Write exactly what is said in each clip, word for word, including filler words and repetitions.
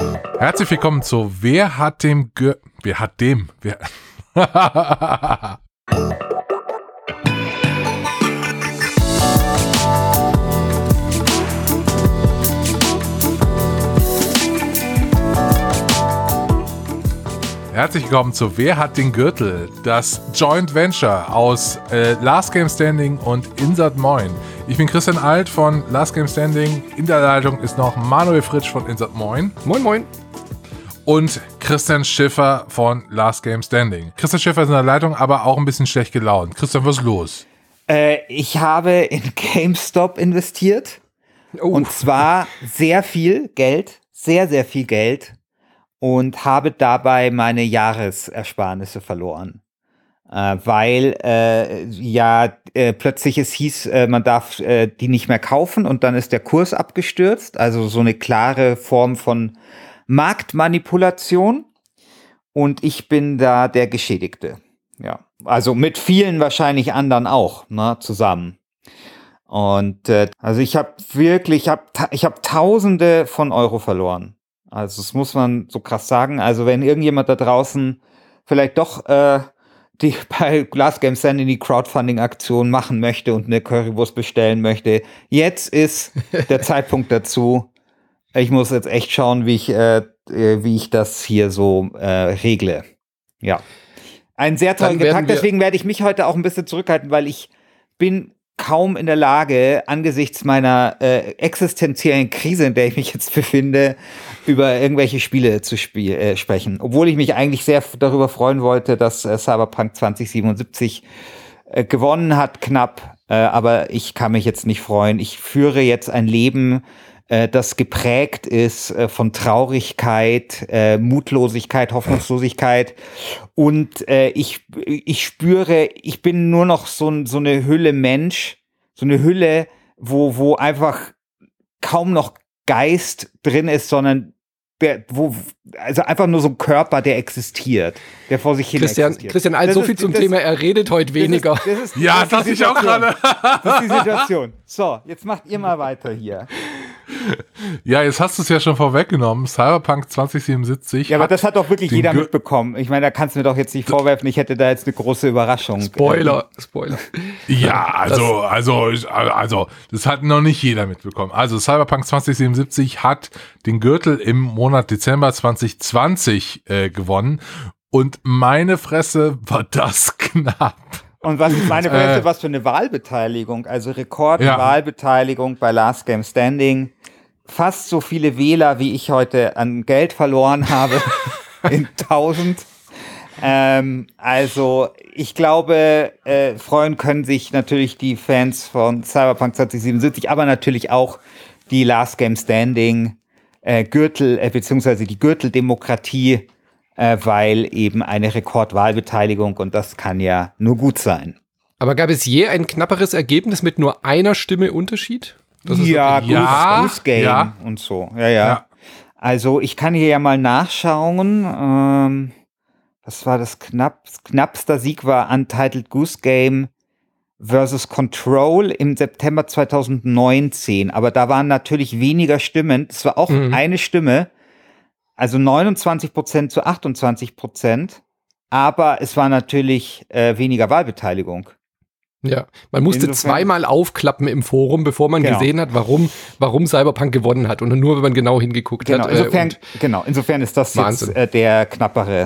Herzlich willkommen zu Wer hat dem Gür... Wer hat dem... Wer... Herzlich willkommen zu Wer hat den Gürtel? Das Joint Venture aus äh, Last Game Standing und Insert Moin. Ich bin Christian Alt von Last Game Standing. In der Leitung ist noch Manuel Fritsch von Insert Moin. Moin, moin. Und Christian Schiffer von Last Game Standing. Christian Schiffer ist in der Leitung, aber auch ein bisschen schlecht gelaunt. Christian, was ist los? Äh, ich habe in GameStop investiert. Oh. Und zwar sehr viel Geld. Sehr, sehr viel Geld. Und habe dabei meine Jahresersparnisse verloren. Äh, weil äh, ja äh, plötzlich es hieß, äh, man darf äh, die nicht mehr kaufen und dann ist der Kurs abgestürzt. Also so eine klare Form von Marktmanipulation. Und ich bin da der Geschädigte. Ja, also mit vielen wahrscheinlich anderen auch, ne, zusammen. Und äh, also ich habe wirklich, ich habe ta- ich habe Tausende von Euro verloren. Also das muss man so krass sagen. Also wenn irgendjemand da draußen vielleicht doch äh, die bei Last Game Standing die Crowdfunding-Aktion machen möchte und eine Currywurst bestellen möchte, jetzt ist der Zeitpunkt dazu. Ich muss jetzt echt schauen, wie ich äh, wie ich das hier so äh, regle. Ja, ein sehr trauriger Tag. Deswegen werde ich mich heute auch ein bisschen zurückhalten, weil ich bin kaum in der Lage, angesichts meiner äh, existenziellen Krise, in der ich mich jetzt befinde, über irgendwelche Spiele zu spiel- äh, sprechen. Obwohl ich mich eigentlich sehr f- darüber freuen wollte, dass äh, Cyberpunk zwanzig siebenundsiebzig äh, gewonnen hat, knapp. Äh, aber ich kann mich jetzt nicht freuen. Ich führe jetzt ein Leben, äh, das geprägt ist äh, von Traurigkeit, äh, Mutlosigkeit, Hoffnungslosigkeit. Und äh, ich, ich spüre, ich bin nur noch so, so eine Hülle Mensch, so eine Hülle, wo, wo einfach kaum noch Geist drin ist, sondern der, wo, also einfach nur so ein Körper, der existiert, der vor sich hin Christian, existiert. Christian Alt, so viel zum das, Thema, er redet heute weniger. Das ist, das ist, ja, das das ist auch gerade. Das ist die Situation. So, jetzt macht ihr mal weiter hier. Ja, jetzt hast du es ja schon vorweggenommen. Cyberpunk zwanzig siebenundsiebzig. Ja, aber das hat doch wirklich jeder Gür- mitbekommen. Ich meine, da kannst du mir doch jetzt nicht vorwerfen, ich hätte da jetzt eine große Überraschung. Spoiler, Spoiler. Ja, also, also, also, das hat noch nicht jeder mitbekommen. Also, Cyberpunk zwanzig siebenundsiebzig hat den Gürtel im Monat Dezember zwanzig zwanzig äh, gewonnen. Und meine Fresse, war das knapp. Und was ich meine, äh, was für eine Wahlbeteiligung, also Rekordwahlbeteiligung ja. bei Last Game Standing. Fast so viele Wähler, wie ich heute an Geld verloren habe, in tausend. Ähm, also ich glaube, äh, freuen können sich natürlich die Fans von Cyberpunk zwanzig siebenundsiebzig, aber natürlich auch die Last Game Standing äh, Gürtel, äh, beziehungsweise die Gürteldemokratie, äh, weil eben eine Rekordwahlbeteiligung und das kann ja nur gut sein. Aber gab es je ein knapperes Ergebnis mit nur einer Stimme Unterschied? Das ist ja, okay. ja, Goose Game ja. und so. Ja, ja, ja. Also ich kann hier ja mal nachschauen. Ähm, was war das knapp? Knappster Sieg war Untitled Goose Game versus Control im September zwanzig neunzehn. Aber da waren natürlich weniger Stimmen. Es war auch mhm. eine Stimme. Also neunundzwanzig Prozent zu achtundzwanzig Prozent. Aber es war natürlich äh, weniger Wahlbeteiligung. Ja, man musste Insofern, zweimal aufklappen im Forum, bevor man genau. gesehen hat, warum, warum Cyberpunk gewonnen hat. Und nur, wenn man genau hingeguckt genau, hat. Insofern, äh, genau, insofern ist das Wahnsinn. jetzt äh, der knappere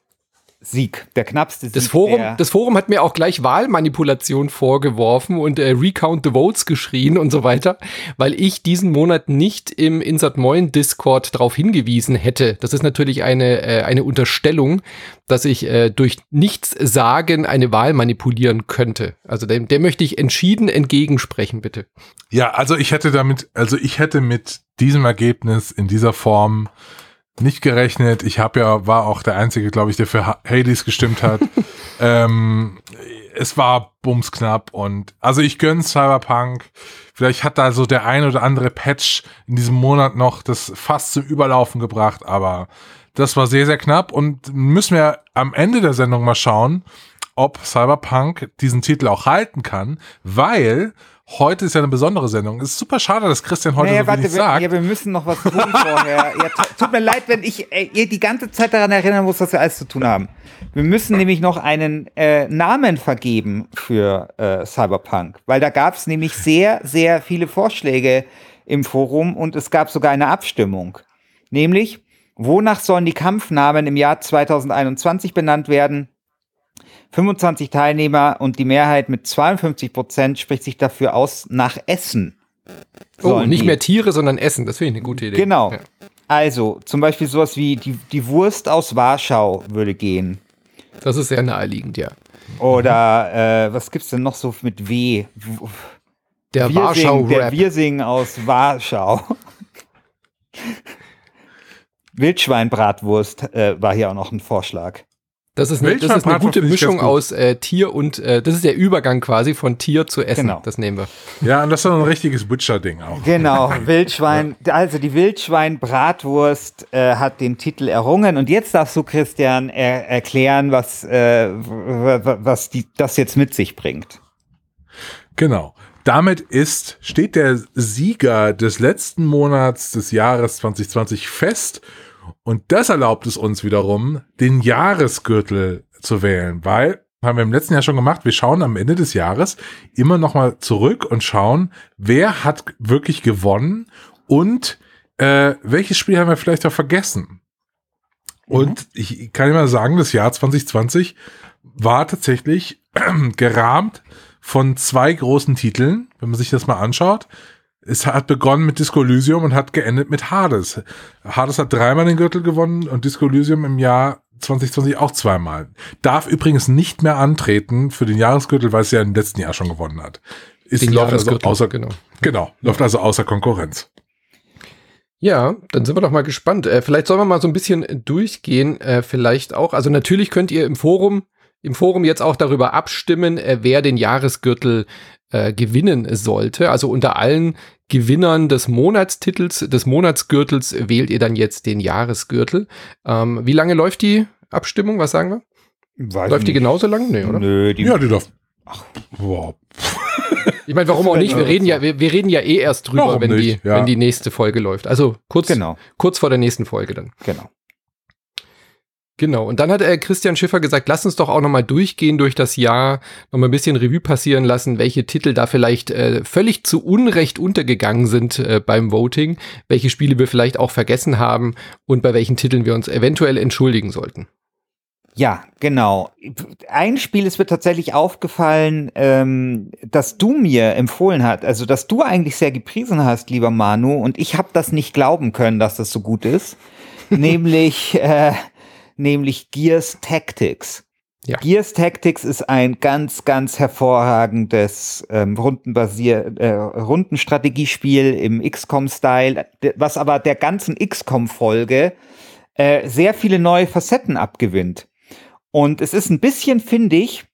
Sieg, der knappste Sieg. Das Forum, das Forum hat mir auch gleich Wahlmanipulation vorgeworfen und äh, Recount the Votes geschrien und so weiter, weil ich diesen Monat nicht im Insert Moin Discord darauf hingewiesen hätte. Das ist natürlich eine, äh, eine Unterstellung, dass ich äh, durch nichts sagen eine Wahl manipulieren könnte. Also dem, der möchte ich entschieden entgegensprechen, bitte. Ja, also ich hätte damit, also ich hätte mit diesem Ergebnis in dieser Form nicht gerechnet. Ich habe ja, war auch der Einzige, glaube ich, der für Hades gestimmt hat. ähm, es war bumsknapp und also ich gönne Cyberpunk. Vielleicht hat da so der ein oder andere Patch in diesem Monat noch das fast zum Überlaufen gebracht, aber das war sehr, sehr knapp und müssen wir am Ende der Sendung mal schauen, ob Cyberpunk diesen Titel auch halten kann, weil heute ist ja eine besondere Sendung. Es ist super schade, dass Christian heute naja, so wenig warte, sagt. Ja, wir müssen noch was tun vorher. Ja, tut mir leid, wenn ich äh, ihr die ganze Zeit daran erinnern muss, was wir alles zu tun haben. Wir müssen nämlich noch einen äh, Namen vergeben für äh, Cyberpunk, weil da gab es nämlich sehr, sehr viele Vorschläge im Forum und es gab sogar eine Abstimmung. Nämlich, wonach sollen die Kampfnamen im Jahr zwanzig einundzwanzig benannt werden? fünfundzwanzig Teilnehmer und die Mehrheit mit zweiundfünfzig Prozent spricht sich dafür aus, nach Essen. Oh, nicht die. mehr Tiere, sondern Essen. Das finde ich eine gute Idee. Genau. Ja. Also, zum Beispiel sowas wie die, die Wurst aus Warschau würde gehen. Das ist sehr naheliegend, ja. Oder, äh, was gibt's denn noch so mit W? Der Warschau-Rap. Der Wirsing aus Warschau. Wildschweinbratwurst äh, war hier auch noch ein Vorschlag. Das ist eine, das ist eine gute Mischung gut. aus äh, Tier und, äh, das ist der Übergang quasi von Tier zu Essen. Genau. Das nehmen wir. Ja, und das ist doch ein richtiges Butcher-Ding auch. Genau, Wildschwein, also die Wildschweinbratwurst äh, hat den Titel errungen. Und jetzt darfst du, Christian, er erklären, was, äh, was die, das jetzt mit sich bringt. Genau. Damit ist, steht der Sieger des letzten Monats des Jahres zwanzig zwanzig fest. Und das erlaubt es uns wiederum, den Jahresgürtel zu wählen, weil, haben wir im letzten Jahr schon gemacht, wir schauen am Ende des Jahres immer nochmal zurück und schauen, wer hat wirklich gewonnen und äh, welches Spiel haben wir vielleicht auch vergessen. Mhm. Und ich kann immer sagen, das Jahr zwanzig zwanzig war tatsächlich gerahmt von zwei großen Titeln, wenn man sich das mal anschaut. Es hat begonnen mit Disco Elysium und hat geendet mit Hades. Hades hat dreimal den Gürtel gewonnen und Disco Elysium im Jahr zwanzig zwanzig auch zweimal. Darf übrigens nicht mehr antreten für den Jahresgürtel, weil es ja im letzten Jahr schon gewonnen hat. Ist den läuft also Jahresgürtel, außer, genau. Genau, läuft also außer Konkurrenz. Ja, dann sind wir doch mal gespannt. Äh, vielleicht sollen wir mal so ein bisschen durchgehen, äh, vielleicht auch. Also natürlich könnt ihr im Forum im Forum jetzt auch darüber abstimmen, äh, wer den Jahresgürtel äh, gewinnen sollte. Also unter allen Gewinnern des Monatstitels, des Monatsgürtels wählt ihr dann jetzt den Jahresgürtel. Ähm, wie lange läuft die Abstimmung? Was sagen wir? Weiß läuft die nicht. genauso lang? Nee, oder? Nö, die ja, die läuft. Ach, wow. Ich meine, warum auch nicht? Wir reden ja, wir, wir reden ja eh erst drüber, warum wenn nicht? die, Ja. wenn die nächste Folge läuft. Also kurz, Genau. kurz vor der nächsten Folge dann. Genau. Genau, und dann hat äh, Christian Schiffer gesagt, lass uns doch auch nochmal durchgehen durch das Jahr, nochmal ein bisschen Revue passieren lassen, welche Titel da vielleicht äh, völlig zu Unrecht untergegangen sind äh, beim Voting, welche Spiele wir vielleicht auch vergessen haben und bei welchen Titeln wir uns eventuell entschuldigen sollten. Ja, genau. Ein Spiel ist mir tatsächlich aufgefallen, ähm, dass du mir empfohlen hast, also dass du eigentlich sehr gepriesen hast, lieber Manu, und ich habe das nicht glauben können, dass das so gut ist, nämlich äh, nämlich Gears Tactics. Ja. Gears Tactics ist ein ganz, ganz hervorragendes ähm, Rundenbasier äh, Rundenstrategiespiel im X COM-Style, was aber der ganzen X COM-Folge äh, sehr viele neue Facetten abgewinnt. Und es ist ein bisschen, finde ich,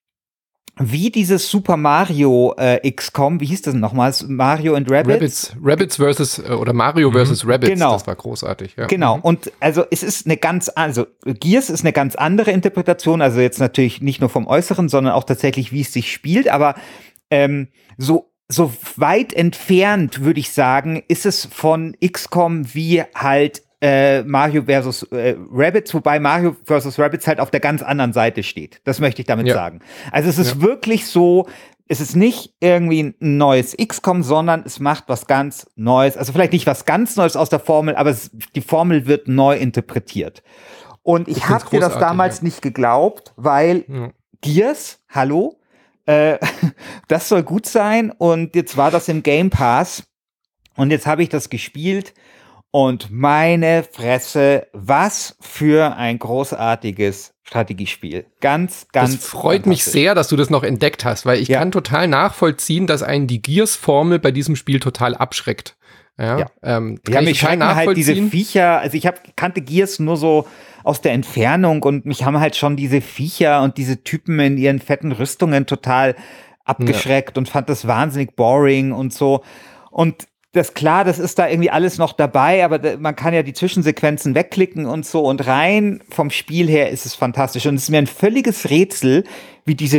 wie dieses Super Mario äh, X COM, wie hieß das nochmal? Mario and Rabbids? Rabbids, Rabbids versus, äh, oder Mario versus mhm. Rabbids, genau. Das war großartig. Ja. Genau, mhm. Und also es ist eine ganz, also Gears ist eine ganz andere Interpretation, also jetzt natürlich nicht nur vom Äußeren, sondern auch tatsächlich, wie es sich spielt, aber ähm, so, so weit entfernt, würde ich sagen, ist es von X COM wie halt Äh, Mario versus äh, Rabbids, wobei Mario versus Rabbids halt auf der ganz anderen Seite steht. Das möchte ich damit ja. sagen. Also es ist ja. wirklich so, es ist nicht irgendwie ein neues X COM, sondern es macht was ganz Neues. Also vielleicht nicht was ganz Neues aus der Formel, aber es, die Formel wird neu interpretiert. Und ich, ich habe dir das damals ja. nicht geglaubt, weil ja. Gears, hallo, äh, das soll gut sein. Und jetzt war das im Game Pass. Und jetzt habe ich das gespielt. Und meine Fresse, was für ein großartiges Strategiespiel. Ganz, ganz. Das freut mich sehr, dass du das noch entdeckt hast, weil ich ja. kann total nachvollziehen, dass einen die Gears-Formel bei diesem Spiel total abschreckt. Ja, ja. Ähm, ja mich schrecken halt diese Viecher, also ich hab, kannte Gears nur so aus der Entfernung und mich haben halt schon diese Viecher und diese Typen in ihren fetten Rüstungen total abgeschreckt ja. und fand das wahnsinnig boring und so. Und das klar, das ist da irgendwie alles noch dabei, aber man kann ja die Zwischensequenzen wegklicken und so und rein vom Spiel her ist es fantastisch und es ist mir ein völliges Rätsel, wie diese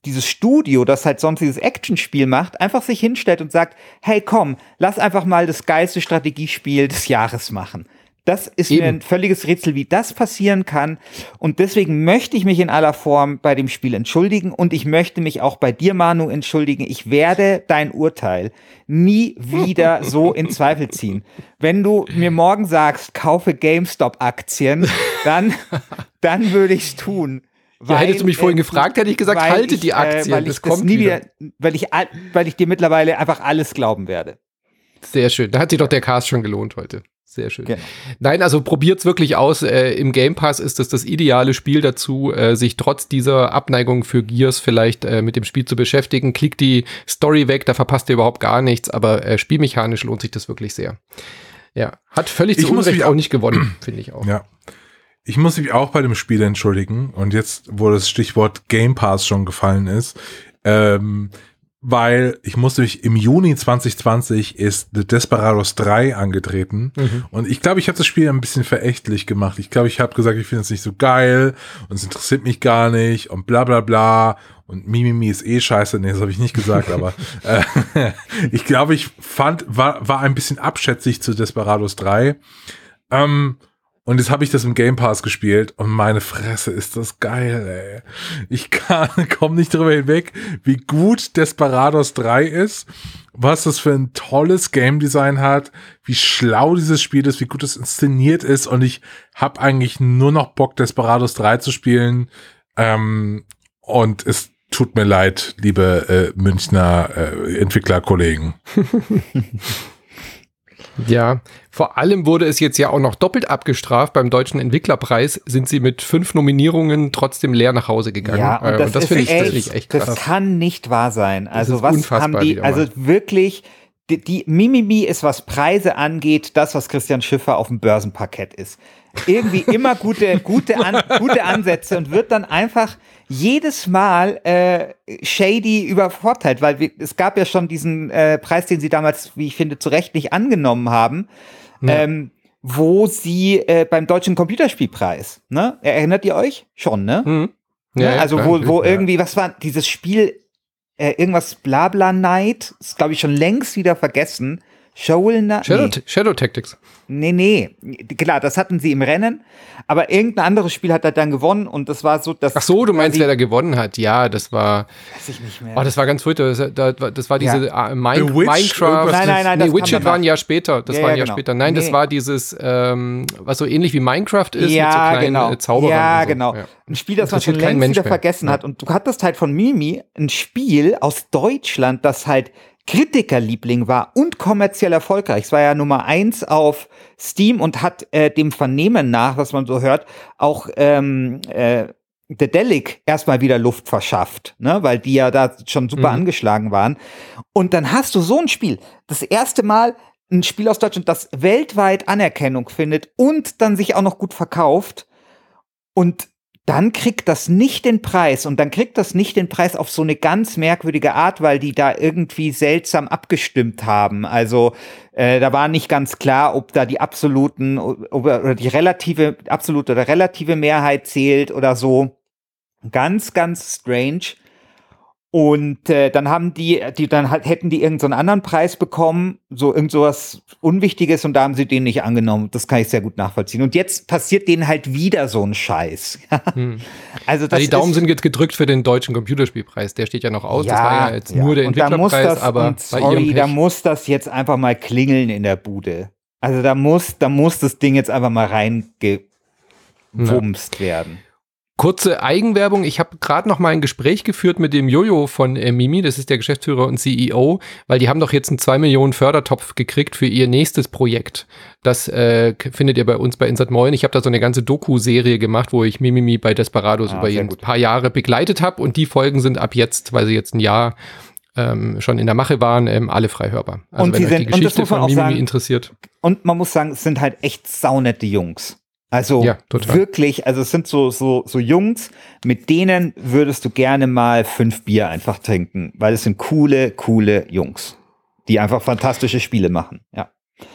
dieses Studio, das halt sonst dieses Actionspiel macht, einfach sich hinstellt und sagt, hey komm, lass einfach mal das geilste Strategiespiel des Jahres machen. Das ist Eben. mir ein völliges Rätsel, wie das passieren kann. Und deswegen möchte ich mich in aller Form bei dem Spiel entschuldigen. Und ich möchte mich auch bei dir, Manu, entschuldigen. Ich werde dein Urteil nie wieder so in Zweifel ziehen. Wenn du mir morgen sagst, kaufe GameStop-Aktien, dann, dann würde ich es tun. Ja, weil, hättest du mich vorhin äh, gefragt, hätte ich gesagt, halte ich, die Aktien, äh, weil das kommt das nie wieder. wieder weil, ich, weil ich dir mittlerweile einfach alles glauben werde. Sehr schön. Da hat sich doch der Cast schon gelohnt heute. Sehr schön. Genau. Nein, also probiert's wirklich aus. Äh, Im Game Pass ist das das ideale Spiel dazu, äh, sich trotz dieser Abneigung für Gears vielleicht äh, mit dem Spiel zu beschäftigen. Klickt die Story weg, da verpasst ihr überhaupt gar nichts, aber äh, spielmechanisch lohnt sich das wirklich sehr. Ja, hat völlig zu Unrecht auch nicht gewonnen, finde ich auch. Ja. Ich muss mich auch bei dem Spiel entschuldigen und jetzt, wo das Stichwort Game Pass schon gefallen ist, ähm, weil ich musste mich im Juni zwanzig zwanzig ist The Desperados drei angetreten mhm. und ich glaube, ich habe das Spiel ein bisschen verächtlich gemacht. Ich glaube, ich habe gesagt, ich finde es nicht so geil und es interessiert mich gar nicht und bla bla bla und Mimimi ist eh scheiße. Nee, das habe ich nicht gesagt, aber äh, ich glaube, ich fand, war, war ein bisschen abschätzig zu Desperados drei. Ähm, Und jetzt habe ich das im Game Pass gespielt und meine Fresse, ist das geil, ey. Ich kann, komm nicht drüber hinweg, wie gut Desperados drei ist, was das für ein tolles Game Design hat, wie schlau dieses Spiel ist, wie gut es inszeniert ist und ich habe eigentlich nur noch Bock, Desperados drei zu spielen ähm, und es tut mir leid, liebe äh, Münchner äh, Entwicklerkollegen. Ja, vor allem wurde es jetzt ja auch noch doppelt abgestraft. Beim Deutschen Entwicklerpreis sind sie mit fünf Nominierungen trotzdem leer nach Hause gegangen. Ja, und das, und das finde ich, das find ich echt krass. Das kann nicht wahr sein. Also was haben die, also wirklich, die, die Mimimi ist, was Preise angeht, das, was Christian Schiffer auf dem Börsenparkett ist. Irgendwie immer gute, gute, an, gute Ansätze und wird dann einfach jedes Mal äh, shady übervorteilt, weil wir, es gab ja schon diesen äh, Preis, den sie damals, wie ich finde, zu Recht nicht angenommen haben, ja. ähm, wo sie äh, beim Deutschen Computerspielpreis, ne? Erinnert ihr euch? Schon, ne? Mhm. Ja, ja, also klar, wo, wo ja. irgendwie, was war dieses Spiel, äh, irgendwas Blabla Night, ist glaube ich schon längst wieder vergessen. Shovel Knight? Shadow, nee. Shadow Tactics. Nee, nee, klar, das hatten sie im Rennen, aber irgendein anderes Spiel hat er dann gewonnen und das war so, dass... Ach so, du meinst, wer da gewonnen hat, ja, das war... Weiß ich nicht mehr. Oh, das war ganz furchtbar, das, das, das war diese ja. uh, Min- Minecraft... Nein, nein, nein, nee, das Witcher war ein Jahr später, das ja, war ein ja, Jahr genau. später. Nein, nee. das war dieses, ähm, was so ähnlich wie Minecraft ist, ja, mit so kleinen genau. äh, Zauberern. Ja, so. genau. Ja. Ein Spiel, das man schon längst Mensch wieder mehr. vergessen ja. hat und du hattest halt von Mimi ein Spiel aus Deutschland, das halt Kritikerliebling war und kommerziell erfolgreich. Es war ja Nummer eins auf Steam und hat äh, dem Vernehmen nach, was man so hört, auch ähm, äh, Dedelic erstmal wieder Luft verschafft, ne, weil die ja da schon super mhm. angeschlagen waren. Und dann hast du so ein Spiel, das erste Mal ein Spiel aus Deutschland, das weltweit Anerkennung findet und dann sich auch noch gut verkauft und dann kriegt das nicht den Preis und dann kriegt das nicht den Preis auf so eine ganz merkwürdige Art, weil die da irgendwie seltsam abgestimmt haben. Also äh, da war nicht ganz klar, ob da die absoluten ob, oder die relative, absolute oder relative Mehrheit zählt oder so. Ganz, ganz strange. Und äh, dann haben die, die dann halt, hätten die irgendeinen so anderen Preis bekommen, so irgend sowas Unwichtiges und da haben sie den nicht angenommen. Das kann ich sehr gut nachvollziehen. Und jetzt passiert denen halt wieder so ein Scheiß. hm. Also das ja, die Daumen sind jetzt gedrückt für den Deutschen Computerspielpreis. Der steht ja noch aus. Ja, das war ja jetzt ja. nur der und Entwicklerpreis, das, aber und sorry, da muss das jetzt einfach mal klingeln in der Bude. Also da muss, da muss das Ding jetzt einfach mal reingewumst ja. werden. Kurze Eigenwerbung. Ich habe gerade noch mal ein Gespräch geführt mit dem Jojo von äh, Mimi, das ist der Geschäftsführer und C E O, weil die haben doch jetzt einen zwei Millionen Fördertopf gekriegt für ihr nächstes Projekt. Das äh, findet ihr bei uns bei Insert Moin. Ich habe da so eine ganze Doku-Serie gemacht, wo ich Mimimi bei Desperados ah, über ein paar Jahre begleitet habe und die Folgen sind ab jetzt, weil sie jetzt ein Jahr ähm, schon in der Mache waren, ähm, alle frei hörbar. Also und wenn die euch sind, die Geschichte von Mimimi sagen, interessiert. Und man muss sagen, es sind halt echt saunette Jungs. Also ja, wirklich, also es sind so, so, so Jungs, mit denen würdest du gerne mal fünf Bier einfach trinken, weil es sind coole, coole Jungs, die einfach fantastische Spiele machen, ja.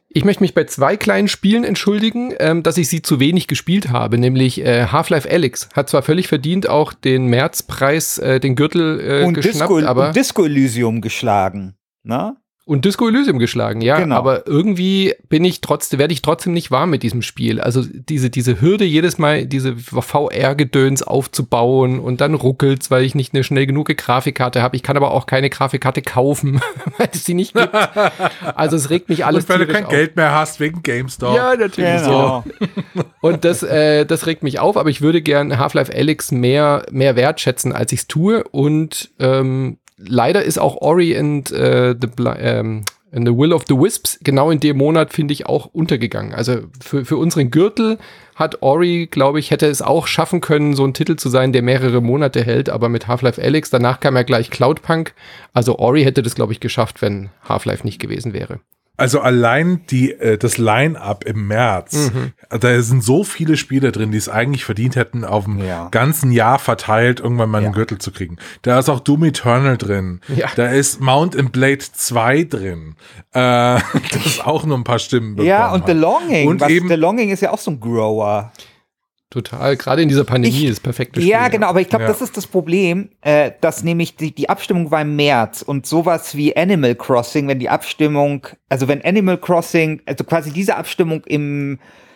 Ich möchte mich bei zwei kleinen Spielen entschuldigen, ähm, dass ich sie zu wenig gespielt habe, nämlich äh, Half-Life Alyx hat zwar völlig verdient auch den Märzpreis, äh, den Gürtel äh, und geschnappt, Disco, aber und Disco Elysium geschlagen, ne? Und Disco Elysium geschlagen, ja, genau. Aber irgendwie bin ich trotzdem, werde ich trotzdem nicht warm mit diesem Spiel. Also diese, diese Hürde, jedes Mal diese V R-Gedöns aufzubauen und dann ruckelt's, weil ich nicht eine schnell genug Grafikkarte habe. Ich kann aber auch keine Grafikkarte kaufen, weil es sie nicht gibt. Also es regt mich alles und weil du kein auf. Geld mehr hast wegen GameStop. Ja, natürlich. Genau. So. Und das, äh, das regt mich auf, aber ich würde gern Half-Life Alyx mehr, mehr wertschätzen, als ich es tue. Und ähm, leider ist auch Ori and, uh, the, ähm, and the Will of the Wisps genau in dem Monat, finde ich, auch untergegangen. Also für, für unseren Gürtel hat Ori, glaube ich, hätte es auch schaffen können, so ein Titel zu sein, der mehrere Monate hält, aber mit Half-Life Alyx, danach kam ja gleich Cloudpunk. Also Ori hätte das, glaube ich, geschafft, wenn Half-Life nicht gewesen wäre. Also allein die, äh, das Line-Up im März, mhm. da sind so viele Spiele drin, die es eigentlich verdient hätten, auf dem ja. ganzen Jahr verteilt irgendwann mal einen ja. Gürtel zu kriegen. Da ist auch Doom Eternal drin. Ja. Da ist Mount and Blade zwei drin. Äh, das auch nur ein paar Stimmen bekommen Ja, und hat. The Longing. Und Was, eben, The Longing ist ja auch so ein Grower. Total, gerade in dieser Pandemie ich, ist perfektes Spiel. Ja, genau, aber ich glaube, ja. das ist das Problem, äh, dass nämlich die, die Abstimmung war im März und sowas wie Animal Crossing, wenn die Abstimmung, also wenn Animal Crossing, also quasi diese Abstimmung im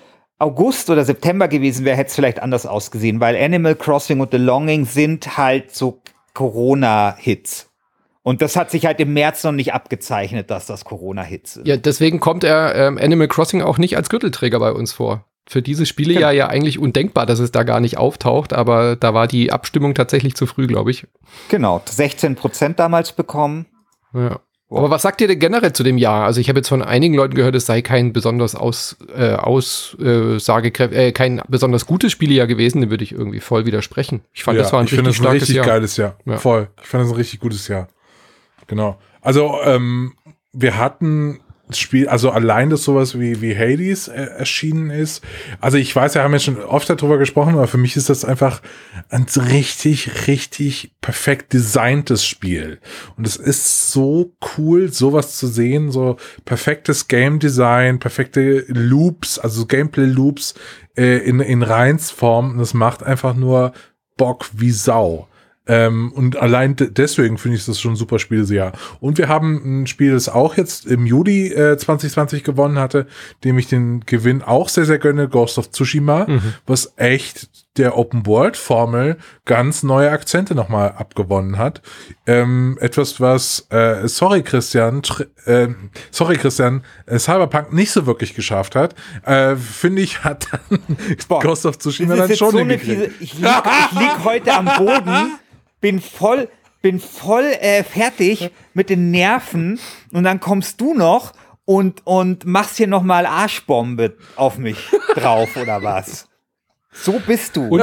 August oder September gewesen wäre, hätte es vielleicht anders ausgesehen, weil Animal Crossing und The Longing sind halt so Corona-Hits. Und das hat sich halt im März noch nicht abgezeichnet, dass das Corona-Hits sind. Ja, deswegen kommt er ähm, Animal Crossing auch nicht als Gürtelträger bei uns vor. Für diese Spiele ja ja eigentlich undenkbar, dass es da gar nicht auftaucht, aber da war die Abstimmung tatsächlich zu früh, glaube ich. Genau, sechzehn Prozent damals bekommen. Ja. Aber was sagt ihr denn generell zu dem Jahr? Also ich habe jetzt von einigen Leuten gehört, es sei kein besonders aus, äh, aussagekräftig, äh, kein besonders gutes Spielejahr gewesen, dem würde ich irgendwie voll widersprechen. Ich fand, ja, das war ein ich richtig das ein starkes richtig Jahr. geiles Jahr. Ja. Voll. Ich fand das ein richtig gutes Jahr. Genau. Also ähm, wir hatten das Spiel, also allein, dass sowas wie, wie Hades äh, erschienen ist. Also ich weiß, wir haben ja schon oft darüber gesprochen, aber für mich ist das einfach ein richtig, richtig perfekt designtes Spiel. Und es ist so cool, sowas zu sehen, so perfektes Game Design, perfekte Loops, also Gameplay-Loops äh, in, in Reinsform. Und es macht einfach nur Bock wie Sau. Ähm, und allein d- deswegen finde ich das schon ein super Spiel dieses Jahr. Und wir haben ein Spiel, das auch jetzt im Juli äh, zwanzig zwanzig gewonnen hatte, dem ich den Gewinn auch sehr, sehr gönne, Ghost of Tsushima, mhm. was echt der Open-World-Formel ganz neue Akzente nochmal abgewonnen hat. Ähm, etwas, was, äh, sorry Christian, tr- äh, sorry Christian, äh, Cyberpunk nicht so wirklich geschafft hat, äh, finde ich, hat dann Boah, Ghost of Tsushima dann schon so hingekriegt. Ich lieg, ich lieg heute am Boden, bin voll, bin voll äh, fertig mit den Nerven und dann kommst du noch und, und machst hier nochmal Arschbombe auf mich drauf oder was? So bist du.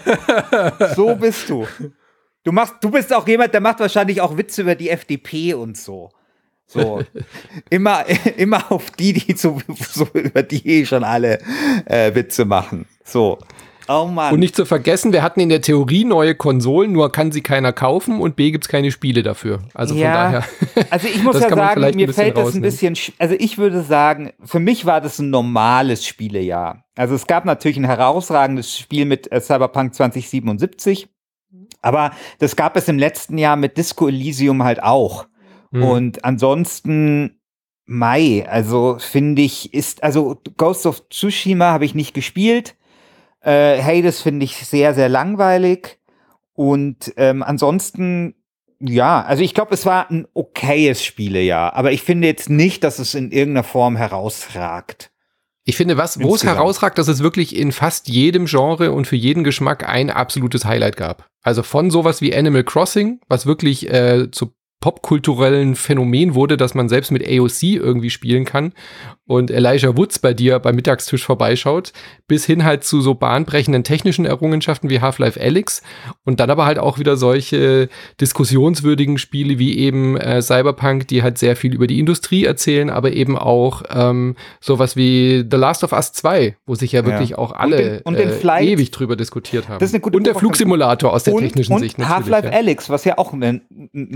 So bist du. Du machst, du bist auch jemand, der macht wahrscheinlich auch Witze über die F D P und so. So. immer, immer auf die, die so, so über die eh schon alle äh, Witze machen. So. Oh Mann. Und nicht zu vergessen, wir hatten in der Theorie neue Konsolen, nur kann sie keiner kaufen und B, gibt's keine Spiele dafür. Also von ja, daher. Also ich muss ja sagen, mir fällt das ein bisschen, also ich würde sagen, für mich war das ein normales Spielejahr. Also es gab natürlich ein herausragendes Spiel mit äh, Cyberpunk zwanzig siebenundsiebzig, aber das gab es im letzten Jahr mit Disco Elysium halt auch. Hm. Und ansonsten Mai, also finde ich, ist, also Ghost of Tsushima habe ich nicht gespielt. Äh, Hades finde ich sehr, sehr langweilig. Und ähm, ansonsten, ja, also ich glaube, es war ein okayes Spielejahr. Aber ich finde jetzt nicht, dass es in irgendeiner Form herausragt. Ich finde, was, wo es herausragt, dass es wirklich in fast jedem Genre und für jeden Geschmack ein absolutes Highlight gab. Also von sowas wie Animal Crossing, was wirklich äh, zu popkulturellen Phänomen wurde, dass man selbst mit A O C irgendwie spielen kann und Elijah Woods bei dir beim Mittagstisch vorbeischaut, bis hin halt zu so bahnbrechenden technischen Errungenschaften wie Half-Life Alyx und dann aber halt auch wieder solche diskussionswürdigen Spiele wie eben äh, Cyberpunk, die halt sehr viel über die Industrie erzählen, aber eben auch ähm, sowas wie The Last of Us zwei, wo sich ja wirklich ja. auch alle und den, und den äh, ewig drüber diskutiert haben. Das ist eine gute und der Flugsimulator aus der und, technischen und Sicht natürlich. Half-Life ja. Alyx, was ja auch ein, ein, ein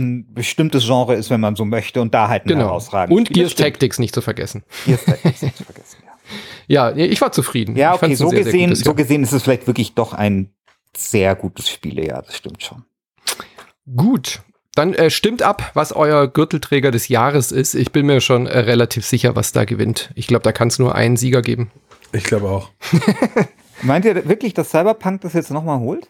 bestimmtes Genre ist, wenn man so möchte, und da halt ein genau. herausragendes Und Spiel. Gears Tactics nicht zu vergessen. Gears Tactics nicht zu vergessen, ja. Ja, ich war zufrieden. Ja, Ich okay, fand's ein so sehr, sehr gesehen, gutes so Jahr. gesehen ist es vielleicht wirklich doch ein sehr gutes Spiel, ja, das stimmt schon. Gut, dann äh, stimmt ab, was euer Gürtelträger des Jahres ist. Ich bin mir schon äh, relativ sicher, was da gewinnt. Ich glaube, da kann es nur einen Sieger geben. Ich glaube auch. Meint ihr wirklich, dass Cyberpunk das jetzt nochmal holt?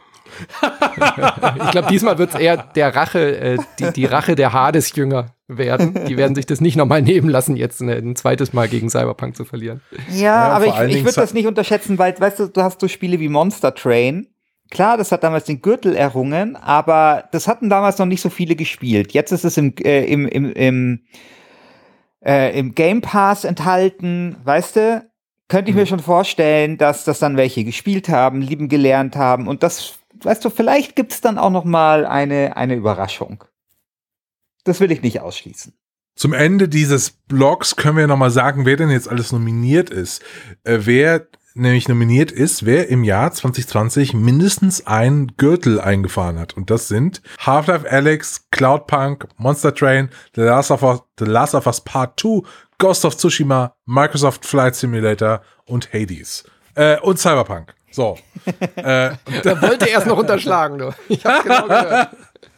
Ich glaube, diesmal wird es eher der Rache, äh, die, die Rache der Hades-Jünger werden. Die werden sich das nicht nochmal nehmen lassen, jetzt ein, ein zweites Mal gegen Cyberpunk zu verlieren. Ja, Ja, aber vor ich, allen ich Dingen würde Cy- das nicht unterschätzen, weil, weißt du, du hast so Spiele wie Monster Train. Klar, das hat damals den Gürtel errungen, aber das hatten damals noch nicht so viele gespielt. Jetzt ist es im, äh, im, im, im, äh, im Game Pass enthalten, weißt du? Könnte ich mir schon vorstellen, dass das dann welche gespielt haben, lieben gelernt haben, und das, weißt du, vielleicht gibt's dann auch noch mal eine, eine Überraschung. Das will ich nicht ausschließen. Zum Ende dieses Blogs können wir nochmal sagen, wer denn jetzt alles nominiert ist. Äh, wer nämlich nominiert ist, wer im Jahr zwanzig zwanzig mindestens einen Gürtel eingefahren hat. Und das sind Half-Life Alyx, Cloudpunk, Monster Train, The Last of Us, The Last of Us Part zwei, Ghost of Tsushima, Microsoft Flight Simulator und Hades. Äh, und Cyberpunk. So. äh, Da wollte er erst noch unterschlagen, du. Ich hab's genau gehört.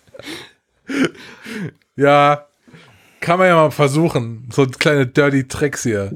ja, kann man ja mal versuchen. So kleine Dirty Tricks hier.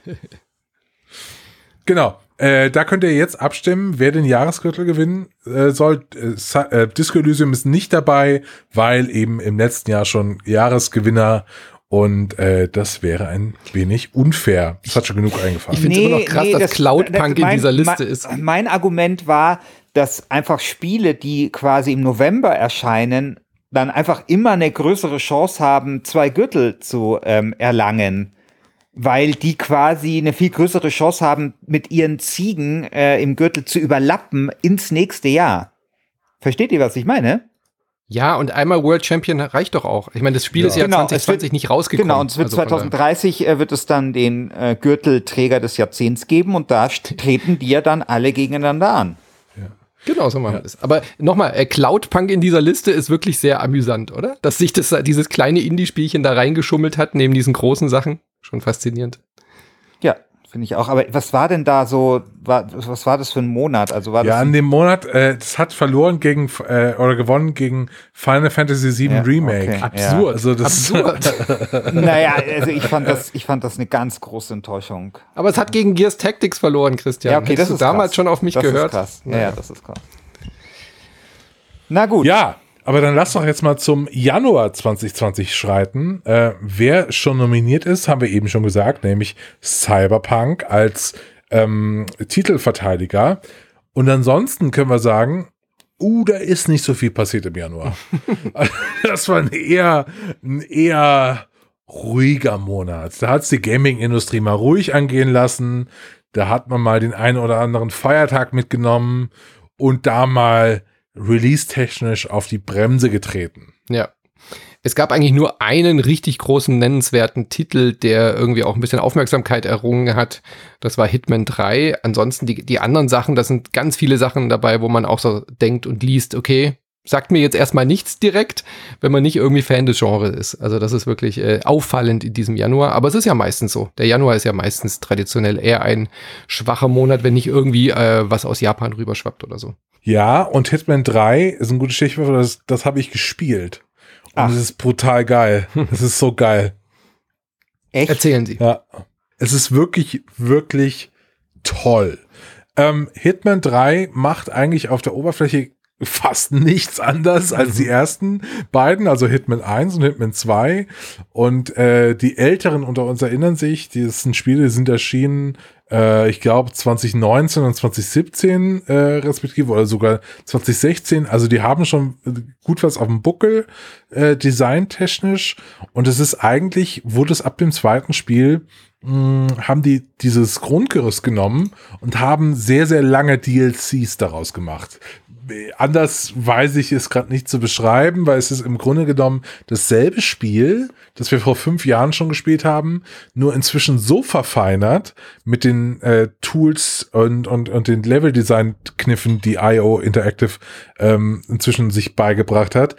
Genau. Äh, da könnt ihr jetzt abstimmen, wer den Jahresgürtel gewinnen äh, soll. Äh, äh, Disco Elysium ist nicht dabei, weil eben im letzten Jahr schon Jahresgewinner, und äh, das wäre ein wenig unfair. Das hat schon genug eingefahren. Ich finde es immer noch krass, dass Cloudpunk in mein- dieser Liste mein, ist. Mein Argument war, dass einfach Spiele, die quasi im November erscheinen, dann einfach immer eine größere Chance haben, zwei Gürtel zu ähm, erlangen. Weil die quasi eine viel größere Chance haben, mit ihren Ziegen äh, im Gürtel zu überlappen ins nächste Jahr. Versteht ihr, was ich meine? Ja, und einmal World Champion reicht doch auch. Ich meine, das Spiel Ja. ist ja Genau, zwanzig es wird- zwanzig nicht rausgekommen. Genau, und es wird Also von daher- zwanzig dreißig äh, wird es dann den äh, Gürtelträger des Jahrzehnts geben, und da st- treten die ja dann alle gegeneinander an. Genau, so machen wir das. Aber nochmal, äh, Cloudpunk in dieser Liste ist wirklich sehr amüsant, oder? Dass sich das, dieses kleine Indie-Spielchen da reingeschummelt hat, neben diesen großen Sachen. Schon faszinierend. Ja, finde ich auch. Aber was war denn da so, war, was war das für ein Monat? Also war Ja, das an dem Monat, äh, das hat verloren gegen, äh, oder gewonnen gegen Final Fantasy sieben Ja, Remake. okay. Absurd. Also das Absurd. Naja, also ich fand das, ich fand das eine ganz große Enttäuschung. Aber es hat gegen Gears Tactics verloren, Christian. Ja, okay, Hättest das du ist damals krass. schon auf mich das gehört? Ist krass. Ja, Naja. ja, das ist krass. Na gut. Ja, aber dann lass doch jetzt mal zum Januar zwanzig zwanzig schreiten. Äh, wer schon nominiert ist, haben wir eben schon gesagt, nämlich Cyberpunk als ähm, Titelverteidiger. Und ansonsten können wir sagen, uh, da ist nicht so viel passiert im Januar. Das war ein eher, ein eher ruhiger Monat. Da hat es die Gaming-Industrie mal ruhig angehen lassen. Da hat man mal den einen oder anderen Feiertag mitgenommen und da mal release-technisch auf die Bremse getreten. Ja. Es gab eigentlich nur einen richtig großen nennenswerten Titel, der irgendwie auch ein bisschen Aufmerksamkeit errungen hat. Das war Hitman drei. Ansonsten die, die anderen Sachen, da sind ganz viele Sachen dabei, wo man auch so denkt und liest, okay, sagt mir jetzt erstmal nichts direkt, wenn man nicht irgendwie Fan des Genres ist. Also das ist wirklich äh, auffallend in diesem Januar. Aber es ist ja meistens so. Der Januar ist ja meistens traditionell eher ein schwacher Monat, wenn nicht irgendwie äh, was aus Japan rüberschwappt oder so. Ja, und Hitman drei ist ein gutes Stichwort, das, das habe ich gespielt. Und es ist brutal geil. Es ist so geil. Echt? Erzählen Sie. Ja, es ist wirklich, wirklich toll. Ähm, Hitman drei macht eigentlich auf der Oberfläche fast nichts anders als die ersten beiden, also Hitman eins und Hitman zwei. Und äh, die Älteren unter uns erinnern sich, die sind Spiele, die sind erschienen, äh, ich glaube zwanzig neunzehn und zwanzig siebzehn äh, respektive, oder sogar zwanzig sechzehn. Also die haben schon gut was auf dem Buckel, äh, designtechnisch. Und es ist eigentlich, wurde es ab dem zweiten Spiel, mh, haben die dieses Grundgerüst genommen und haben sehr, sehr lange D L Cs daraus gemacht. Anders weiß ich es gerade nicht zu beschreiben, weil es ist im Grunde genommen dasselbe Spiel, das wir vor fünf Jahren schon gespielt haben, nur inzwischen so verfeinert mit den äh, Tools und, und, und den Level-Design-Kniffen, die I O Interactive ähm, inzwischen sich beigebracht hat,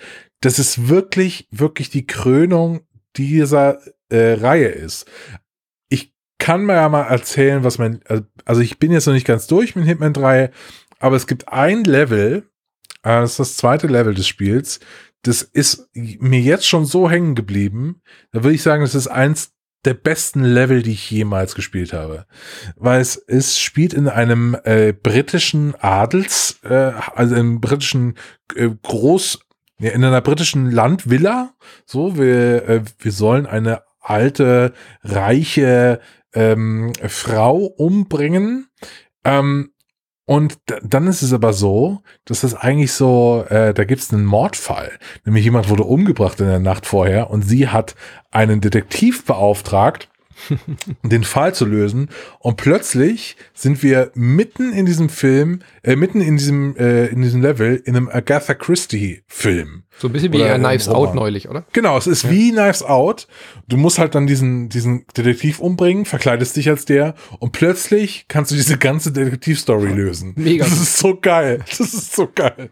das ist wirklich, wirklich die Krönung dieser äh, Reihe ist. Ich kann mir ja mal erzählen, was mein, also ich bin jetzt noch nicht ganz durch mit Hitman drei, aber es gibt ein Level, äh, das ist das zweite Level des Spiels, das ist mir jetzt schon so hängen geblieben, da würde ich sagen, das ist eins der besten Level, die ich jemals gespielt habe. Weil es, es spielt in einem äh, britischen Adels, äh, also im britischen äh, Groß, ja, in einer britischen Landvilla. So, wir, äh, wir sollen eine alte, reiche ähm, Frau umbringen. Ähm, Und d- dann ist es aber so, dass das eigentlich so, äh, da gibt es einen Mordfall. Nämlich jemand wurde umgebracht in der Nacht vorher und sie hat einen Detektiv beauftragt, den Fall zu lösen. Und plötzlich sind wir mitten in diesem Film, äh, mitten in diesem, äh, in diesem Level in einem Agatha Christie-Film. So ein bisschen wie Oder, Knives ähm, Out Roman. neulich, oder? Genau, es ist Ja. wie Knives Out. Du musst halt dann diesen, diesen Detektiv umbringen, verkleidest dich als der und plötzlich kannst du diese ganze Detektivstory lösen. Mega. Das ist so geil. Das ist so geil.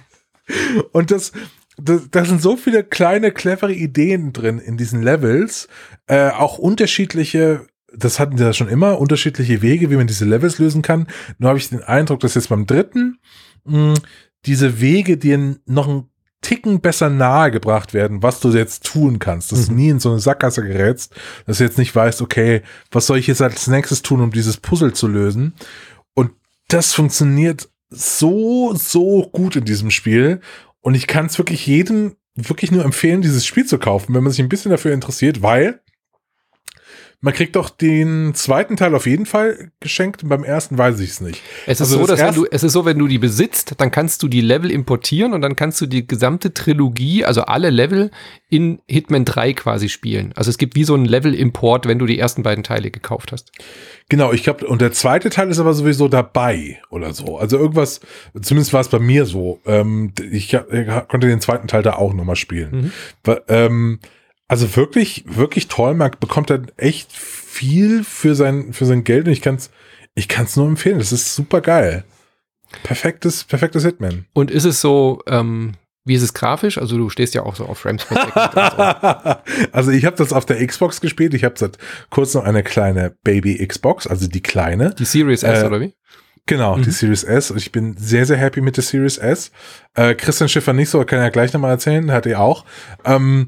Und das, das, da sind so viele kleine, clevere Ideen drin in diesen Levels. Äh, auch unterschiedliche, das hatten wir ja schon immer, unterschiedliche Wege, wie man diese Levels lösen kann. Nur habe ich den Eindruck, dass jetzt beim dritten mh, diese Wege dir noch ein Ticken besser nahegebracht werden, was du jetzt tun kannst, dass Mhm. du nie in so eine Sackgasse gerätst, dass du jetzt nicht weißt, okay, was soll ich jetzt als nächstes tun, um dieses Puzzle zu lösen? Und das funktioniert so, so gut in diesem Spiel und ich kann es wirklich jedem wirklich nur empfehlen, dieses Spiel zu kaufen, wenn man sich ein bisschen dafür interessiert, weil man kriegt doch den zweiten Teil auf jeden Fall geschenkt und beim ersten weiß ich es nicht. Es ist Also so, das dass wenn erste- du, es ist so, wenn du die besitzt, dann kannst du die Level importieren und dann kannst du die gesamte Trilogie, also alle Level in Hitman drei quasi spielen. Also es gibt wie so einen Level-Import, wenn du die ersten beiden Teile gekauft hast. Genau, ich glaube, und der zweite Teil ist aber sowieso dabei oder so. Also irgendwas, zumindest war es bei mir so. Ähm, ich, ich konnte den zweiten Teil da auch nochmal spielen. Mhm. Weil, ähm, also wirklich, wirklich toll. Man bekommt dann echt viel für sein, für sein Geld und ich kann es ich kann's nur empfehlen. Das ist super geil. Perfektes, perfektes Hitman. Und ist es so, ähm, wie ist es grafisch? Also du stehst ja auch so auf Frames per Second und so. Also ich habe das auf der Xbox gespielt. Ich habe seit kurzem eine kleine Baby Xbox, also die kleine. Die Series S, Äh, oder wie? Genau, Mhm. die Series S. Und ich bin sehr, sehr happy mit der Series S. Äh, Christian Schiffer nicht so, kann er gleich nochmal erzählen, hat er auch. Ähm,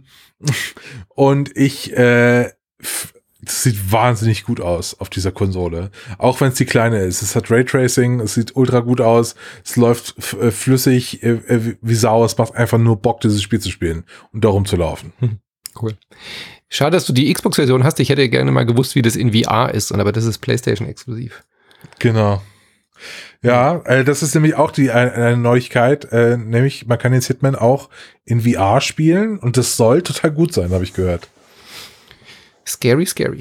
und ich, äh, f- das sieht wahnsinnig gut aus auf dieser Konsole. Auch wenn es die kleine ist. Es hat Raytracing, es sieht ultra gut aus, es läuft f- äh, flüssig äh, äh, wie Sau. Es macht einfach nur Bock, dieses Spiel zu spielen und darum zu laufen. Cool. Schade, dass du die Xbox-Version hast. Ich hätte gerne mal gewusst, wie das in V R ist, aber das ist PlayStation-exklusiv. Genau. Ja, äh, das ist nämlich auch die eine, eine Neuigkeit, äh, nämlich man kann jetzt Hitman auch in V R spielen und das soll total gut sein, habe ich gehört. Scary, scary.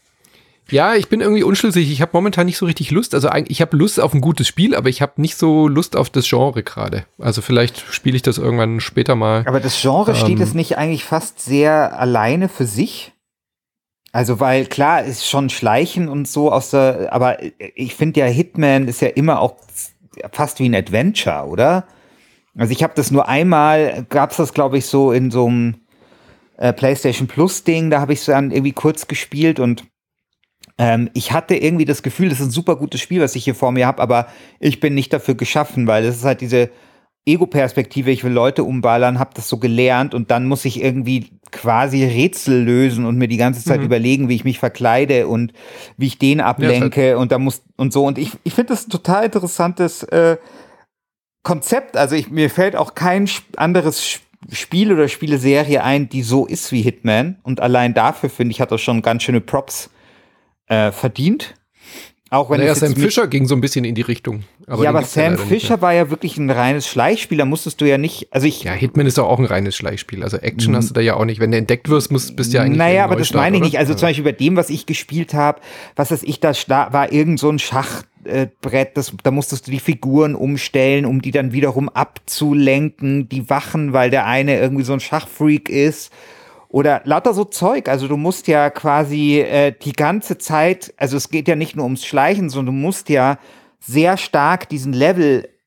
Ja, ich bin irgendwie unschlüssig. Ich habe momentan nicht so richtig Lust. Also eigentlich, ich habe Lust auf ein gutes Spiel, aber ich habe nicht so Lust auf das Genre gerade. Also vielleicht spiele ich das irgendwann später mal. Aber das Genre Ähm, steht es nicht eigentlich fast sehr alleine für sich? Also, weil klar, ist schon Schleichen und so aus der, aber ich finde ja, Hitman ist ja immer auch fast wie ein Adventure, oder? Also ich habe das nur einmal, gab's das glaube ich so in so einem äh, PlayStation Plus Ding, da habe ich es dann irgendwie kurz gespielt und ähm, ich hatte irgendwie das Gefühl, das ist ein super gutes Spiel, was ich hier vor mir habe, aber ich bin nicht dafür geschaffen, weil das ist halt diese Ego-Perspektive, ich will Leute umballern, habe das so gelernt und dann muss ich irgendwie quasi Rätsel lösen und mir die ganze Zeit Mhm. überlegen, wie ich mich verkleide und wie ich den ablenke und da muss und so und ich, ich finde das ein total interessantes äh, Konzept, also ich, mir fällt auch kein sp- anderes Sp- Spiel oder Spieleserie ein, die so ist wie Hitman und allein dafür finde ich, hat er schon ganz schöne Props äh, verdient. Auch wenn Naja, es jetzt Sam nicht- Fisher ging so ein bisschen in die Richtung. ja, den aber gibt's ja Sam leider nicht Fisher war ja wirklich ein reines Schleichspiel, da musstest du ja nicht, also ich, mehr. Ja, Hitman ist doch auch ein reines Schleichspiel. Also Action Mhm. hast du da ja auch nicht. Wenn du entdeckt wirst, musst, bist du ja eigentlich naja, ein aber das Neustart, meine ich oder? nicht. Also Ja. zum Beispiel bei dem, was ich gespielt habe, was weiß ich, da sta- war irgend so ein Schachbrett, das, da musstest du die Figuren umstellen, um die dann wiederum abzulenken, die Wachen, weil der eine irgendwie so ein Schachfreak ist. Oder lauter so Zeug. Also du musst ja quasi äh, die ganze Zeit, also es geht ja nicht nur ums Schleichen, sondern du musst ja sehr stark diesen Level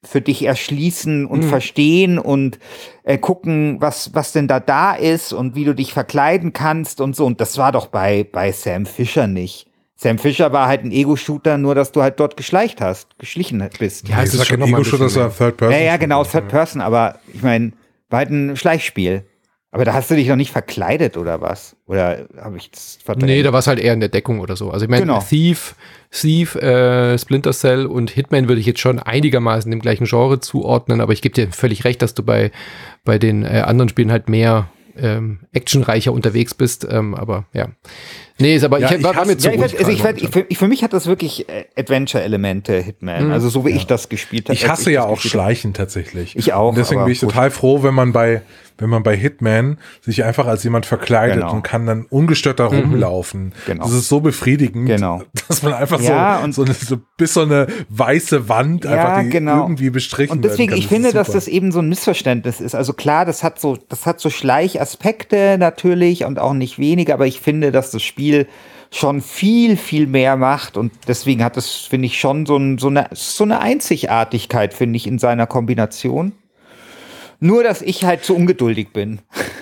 für dich erschließen und Mhm. verstehen und äh, gucken, was, was denn da da ist und wie du dich verkleiden kannst und so. Und das war doch bei, bei Sam Fisher nicht. Sam Fisher war halt ein Ego-Shooter, nur dass du halt dort geschleicht hast, geschlichen bist. Ja, es es ist ist schon schon noch mal ein Ego-Shooter, das bisschen war Third Person. Ja, ja, genau, Third Person, aber ich meine, war halt ein Schleichspiel. Aber da hast du dich noch nicht verkleidet oder was? Oder habe ich das verdrängt? Nee, da war es halt eher in der Deckung oder so. Also ich meine, Genau. Thief, Thief, äh, Splinter Cell und Hitman würde ich jetzt schon einigermaßen dem gleichen Genre zuordnen, aber ich gebe dir völlig recht, dass du bei, bei den äh, anderen Spielen halt mehr ähm, actionreicher unterwegs bist, ähm, aber ja. Nee, ist aber Ja, ich, ich war, war hasse- mir zu Ja, ich ruhig werd, also ich gerade werd, ich, für, ich, für mich hat das wirklich äh, Adventure-Elemente, Hitman. Mhm. Also so wie ich das gespielt habe. Ich hasse als ja das auch gespielt hab. Schleichen tatsächlich. Ich auch, Und deswegen aber bin ich gut. total froh, wenn man bei, wenn man bei Hitman sich einfach als jemand verkleidet Genau. und kann dann ungestört da rumlaufen. Genau. Das ist so befriedigend, Genau. dass man einfach Ja, so, und- so, eine, so bis so eine weiße Wand Ja, einfach die genau. irgendwie bestrichen Und deswegen, werden ich kann. finde, ist dass super. das eben so ein Missverständnis ist. Also klar, das hat so, das hat so Schleichaspekte natürlich und auch nicht weniger, aber ich finde, dass das Spiel schon viel, viel mehr macht und deswegen hat es, finde ich, schon so, ein, so, eine, so eine Einzigartigkeit, finde ich, in seiner Kombination. Nur, dass ich halt zu ungeduldig bin.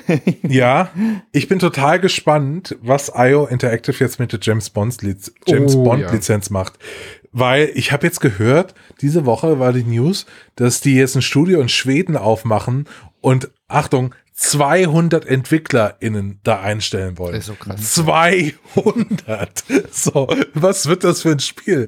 Ja, ich bin total gespannt, was I O Interactive jetzt mit der James Bond Liz James Oh, Bond ja. Lizenz macht. Weil ich habe jetzt gehört, diese Woche war die News, dass die jetzt ein Studio in Schweden aufmachen und Achtung, zweihundert EntwicklerInnen da einstellen wollen. Das ist so krass. zweihundert! So, was wird das für ein Spiel?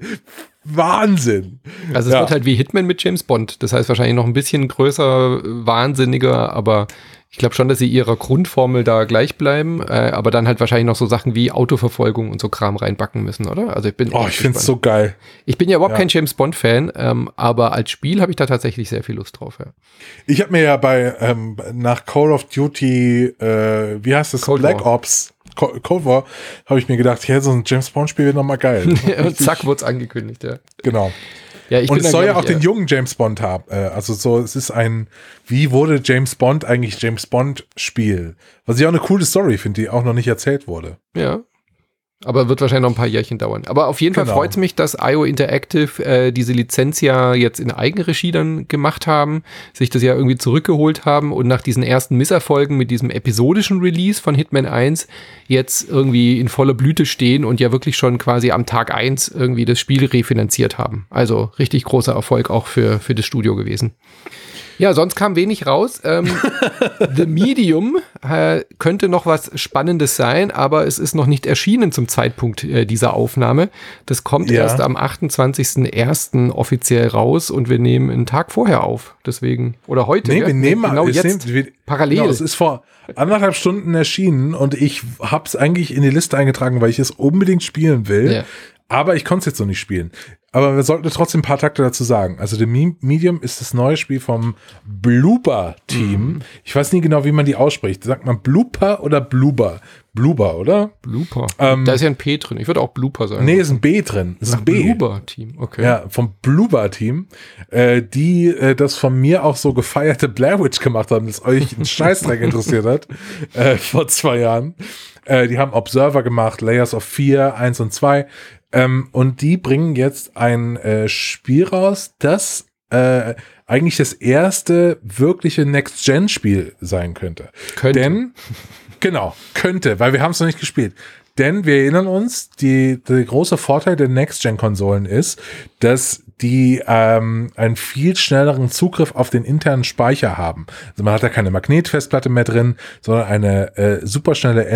Wahnsinn! Also es Ja. wird halt wie Hitman mit James Bond. Das heißt wahrscheinlich noch ein bisschen größer, wahnsinniger, aber ich glaube schon, dass sie ihrer Grundformel da gleich bleiben, äh, aber dann halt wahrscheinlich noch so Sachen wie Autoverfolgung und so Kram reinbacken müssen, oder? Also ich bin Oh, echt ich find's gespannt. so geil. Ich bin ja überhaupt Ja. kein James Bond-Fan, ähm, aber als Spiel habe ich da tatsächlich sehr viel Lust drauf. Ja. Ich habe mir ja bei ähm, nach Call of Duty, äh, wie heißt das? Cold Black War. Ops, Co Cold War, habe ich mir gedacht, ja, so ein James Bond Spiel wird nochmal geil. Und zack, wurde es angekündigt, ja. Genau. Ja, ich Und bin es da, soll ja glaub auch ich, den jungen James Bond haben. Äh, also so, es ist ein, wie wurde James Bond eigentlich James Bond Spiel? Was ich auch eine coole Story finde, die auch noch nicht erzählt wurde. Ja. Aber wird wahrscheinlich noch ein paar Jährchen dauern. Aber auf jeden Fall Genau. freut es mich, dass I O Interactive äh, diese Lizenz ja jetzt in Eigenregie dann gemacht haben, sich das ja irgendwie zurückgeholt haben und nach diesen ersten Misserfolgen mit diesem episodischen Release von Hitman eins jetzt irgendwie in voller Blüte stehen und ja wirklich schon quasi am Tag eins irgendwie das Spiel refinanziert haben. Also richtig großer Erfolg auch für, für das Studio gewesen. Ja, sonst kam wenig raus. Ähm, The Medium äh, könnte noch was Spannendes sein, aber es ist noch nicht erschienen zum Zeitpunkt äh, dieser Aufnahme. Das kommt Ja. erst am achtundzwanzigsten ersten offiziell raus und wir nehmen einen Tag vorher auf. Deswegen, oder heute. Nee, ja? wir nehmen mal, genau es jetzt. nimmt- wir- Parallel. Genau, es ist vor anderthalb Stunden erschienen und ich hab's eigentlich in die Liste eingetragen, weil ich es unbedingt spielen will. Ja. Aber ich konnte es jetzt noch nicht spielen. Aber wir sollten trotzdem ein paar Takte dazu sagen. Also The Medium ist das neue Spiel vom Bloober-Team. Mhm. Ich weiß nie genau, wie man die ausspricht. Sagt man Blooper oder Bloober? Bloober, oder? Blooper. Ähm, da ist ja ein P drin. Ich würde auch Blooper sagen. Nee, ist ein B drin. Ist Ach, ein B. Bloober-Team, okay. Ja, vom Bloober-Team, äh, die äh, das von mir auch so gefeierte Blair Witch gemacht haben, das euch einen Scheißdreck interessiert hat, äh, vor zwei Jahren. Äh, die haben Observer gemacht, Layers of Fear, eins und zwei. Ähm, und die bringen jetzt ein äh, Spiel raus, das äh, eigentlich das erste wirkliche Next-Gen-Spiel sein könnte. Könnte. Denn, genau, könnte, weil wir haben es noch nicht gespielt. Denn wir erinnern uns, die, der große Vorteil der Next-Gen-Konsolen ist, dass die ähm, einen viel schnelleren Zugriff auf den internen Speicher haben. Also man hat da keine Magnetfestplatte mehr drin, sondern eine äh, superschnelle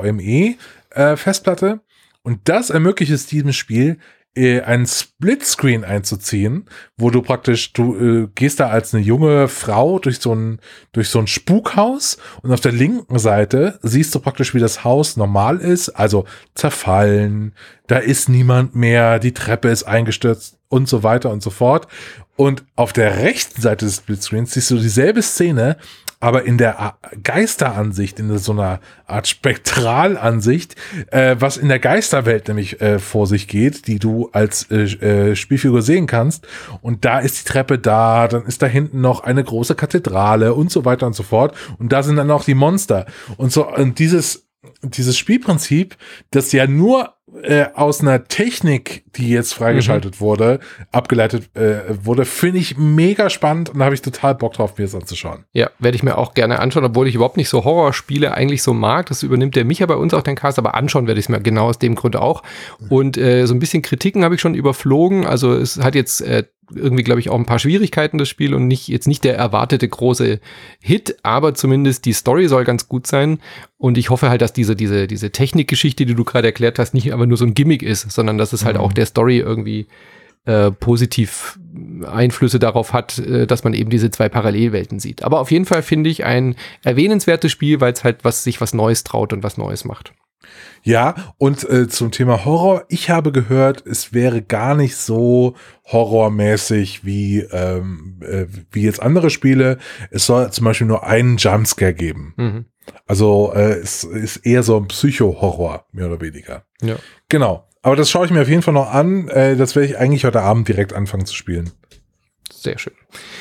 NVMe-Festplatte. Und das ermöglicht es diesem Spiel, äh, einen Splitscreen einzuziehen, wo du praktisch, du äh, gehst da als eine junge Frau durch so ein, durch so ein Spukhaus und auf der linken Seite siehst du praktisch, wie das Haus normal ist, also zerfallen, da ist niemand mehr, die Treppe ist eingestürzt und so weiter und so fort. Und auf der rechten Seite des Splitscreens siehst du dieselbe Szene, aber in der Geisteransicht, in so einer Art Spektralansicht, äh, was in der Geisterwelt nämlich äh, vor sich geht, die du als äh, äh, Spielfigur sehen kannst. Und da ist die Treppe da, dann ist da hinten noch eine große Kathedrale und so weiter und so fort. Und da sind dann auch die Monster. Und so, und dieses, dieses Spielprinzip, das ja nur äh, aus einer Technik die jetzt freigeschaltet mhm. wurde, abgeleitet äh, wurde, finde ich mega spannend und da habe ich total Bock drauf, mir das anzuschauen. Ja, werde ich mir auch gerne anschauen, obwohl ich überhaupt nicht so Horrorspiele eigentlich so mag. Das übernimmt der Micha bei uns auch den Cast, aber anschauen werde ich es mir genau aus dem Grund auch. Und äh, so ein bisschen Kritiken habe ich schon überflogen. Also es hat jetzt äh, irgendwie, glaube ich, auch ein paar Schwierigkeiten, das Spiel, und nicht jetzt nicht der erwartete große Hit, aber zumindest die Story soll ganz gut sein. Und ich hoffe halt, dass diese, diese, diese Technikgeschichte, die du gerade erklärt hast, nicht einfach nur so ein Gimmick ist, sondern dass es halt mhm. auch der Story irgendwie äh, positiv Einflüsse darauf hat, äh, dass man eben diese zwei Parallelwelten sieht. Aber auf jeden Fall finde ich ein erwähnenswertes Spiel, weil es halt was, sich was Neues traut und was Neues macht. Ja, und äh, zum Thema Horror, ich habe gehört, es wäre gar nicht so horrormäßig wie, ähm, äh, wie jetzt andere Spiele. Es soll zum Beispiel nur einen Jumpscare geben. Mhm. Also äh, es ist eher so ein Psycho-Horror, mehr oder weniger. Ja. Genau, aber das schaue ich mir auf jeden Fall noch an. Äh, das werde ich eigentlich heute Abend direkt anfangen zu spielen. Sehr schön.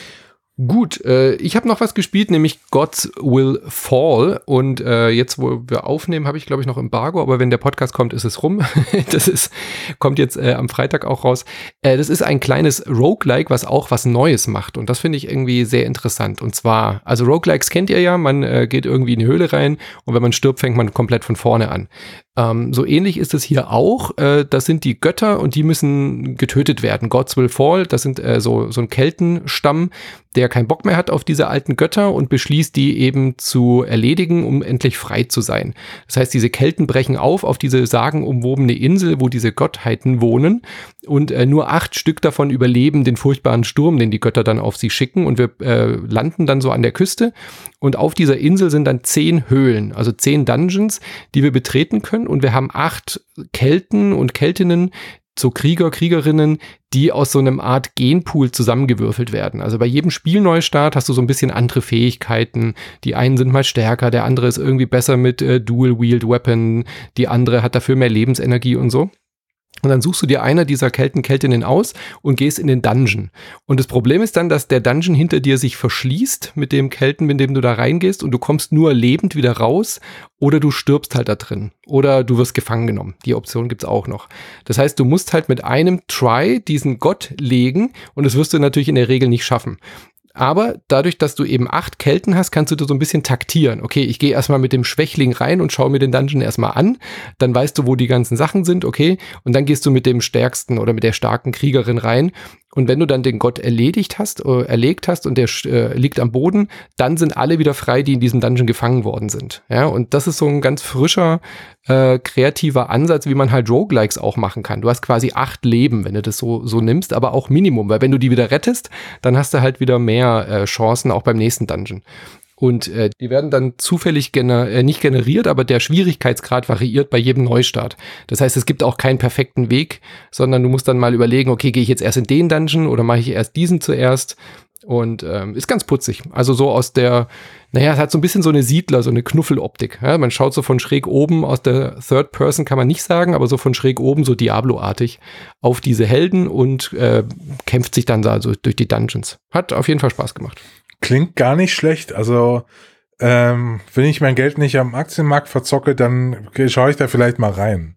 Gut, äh, ich habe noch was gespielt, nämlich Gods Will Fall, und äh, jetzt, wo wir aufnehmen, habe ich, glaube ich, noch Embargo, aber wenn der Podcast kommt, ist es rum. Das ist, kommt jetzt äh, am Freitag auch raus. Äh, das ist ein kleines Roguelike, was auch was Neues macht, und das finde ich irgendwie sehr interessant. Und zwar, also Roguelikes kennt ihr ja, man äh, geht irgendwie in die Höhle rein und wenn man stirbt, fängt man komplett von vorne an. Ähm, so ähnlich ist es hier auch. Äh, das sind die Götter und die müssen getötet werden. Gods Will Fall, das sind äh, so, so ein Keltenstamm, der keinen Bock mehr hat auf diese alten Götter und beschließt, die eben zu erledigen, um endlich frei zu sein. Das heißt, diese Kelten brechen auf auf diese sagenumwobene Insel, wo diese Gottheiten wohnen, und äh, nur acht Stück davon überleben den furchtbaren Sturm, den die Götter dann auf sie schicken, und wir äh, landen dann so an der Küste, und auf dieser Insel sind dann zehn Höhlen, also zehn Dungeons, die wir betreten können, und wir haben acht Kelten und Keltinnen, so Krieger, Kriegerinnen, die aus so einem Art Genpool zusammengewürfelt werden. Also bei jedem Spielneustart hast du so ein bisschen andere Fähigkeiten. Die einen sind mal stärker, der andere ist irgendwie besser mit äh, Dual-Wield-Weapon, die andere hat dafür mehr Lebensenergie und so. Und dann suchst du dir einer dieser Kelten, Keltinnen aus und gehst in den Dungeon. Und das Problem ist dann, dass der Dungeon hinter dir sich verschließt mit dem Kelten, mit dem du da reingehst, und du kommst nur lebend wieder raus, oder du stirbst halt da drin. Oder du wirst gefangen genommen. Die Option gibt's auch noch. Das heißt, du musst halt mit einem Try diesen Gott legen, und das wirst du natürlich in der Regel nicht schaffen. Aber dadurch, dass du eben acht Kelten hast, kannst du so ein bisschen taktieren. Okay, ich gehe erstmal mit dem Schwächling rein und schaue mir den Dungeon erstmal an. Dann weißt du, wo die ganzen Sachen sind, okay. Und dann gehst du mit dem stärksten oder mit der starken Kriegerin rein. Und wenn du dann den Gott erledigt hast, äh, erlegt hast und der äh, liegt am Boden, dann sind alle wieder frei, die in diesem Dungeon gefangen worden sind. Ja, und das ist so ein ganz frischer, äh, kreativer Ansatz, wie man halt Roguelikes auch machen kann. Du hast quasi acht Leben, wenn du das so, so nimmst, aber auch Minimum, weil wenn du die wieder rettest, dann hast du halt wieder mehr äh, Chancen auch beim nächsten Dungeon. Und äh, die werden dann zufällig gener- äh, nicht generiert, aber der Schwierigkeitsgrad variiert bei jedem Neustart. Das heißt, es gibt auch keinen perfekten Weg, sondern du musst dann mal überlegen, okay, gehe ich jetzt erst in den Dungeon oder mache ich erst diesen zuerst? Und ähm, ist ganz putzig. Also so aus der, naja, es hat so ein bisschen so eine Siedler, so eine Knuffeloptik. Ja? Man schaut so von schräg oben, aus der Third Person kann man nicht sagen, aber so von schräg oben, so Diablo-artig, auf diese Helden und äh, kämpft sich dann da so durch die Dungeons. Hat auf jeden Fall Spaß gemacht. Klingt gar nicht schlecht. Also, ähm, wenn ich mein Geld nicht am Aktienmarkt verzocke, dann schaue ich da vielleicht mal rein.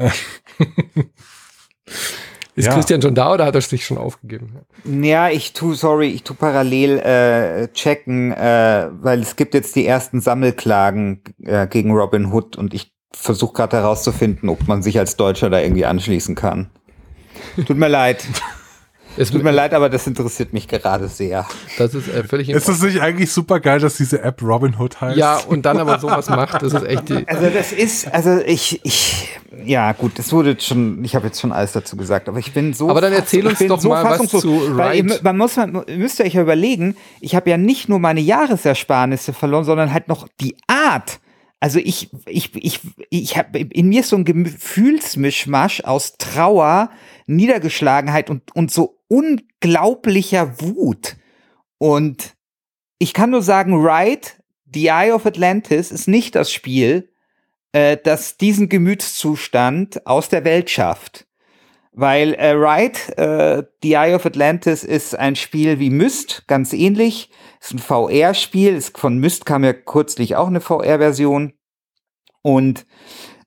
Ist ja. Christian schon da oder hat er sich schon aufgegeben? Ja, ich tu, sorry, ich tu parallel äh, checken, äh, weil es gibt jetzt die ersten Sammelklagen äh, gegen Robin Hood, und ich versuche gerade herauszufinden, ob man sich als Deutscher da irgendwie anschließen kann. Tut mir leid. Es tut mir leid, aber das interessiert mich gerade sehr. Das ist äh, völlig Ist es nicht eigentlich super geil, dass diese App Robin Hood heißt? Ja, und dann aber sowas macht, das ist echt die... Also das ist, also ich, ich, ja gut, es wurde schon, ich habe jetzt schon alles dazu gesagt, aber ich bin so... Aber dann erzähl uns doch so mal was zu Ride. Man muss, man müsst euch ja überlegen, ich habe ja nicht nur meine Jahresersparnisse verloren, sondern halt noch die Art. Also ich, ich, ich, ich habe in mir so ein Gefühlsmischmasch aus Trauer, Niedergeschlagenheit und, und so unglaublicher Wut. Und ich kann nur sagen, Ride, The Eye of Atlantis ist nicht das Spiel, äh, das diesen Gemütszustand aus der Welt schafft. Weil äh, Ride, äh, The Eye of Atlantis ist ein Spiel wie Myst, ganz ähnlich. Ist ein V R-Spiel. Von Myst kam ja kürzlich auch eine V R-Version. Und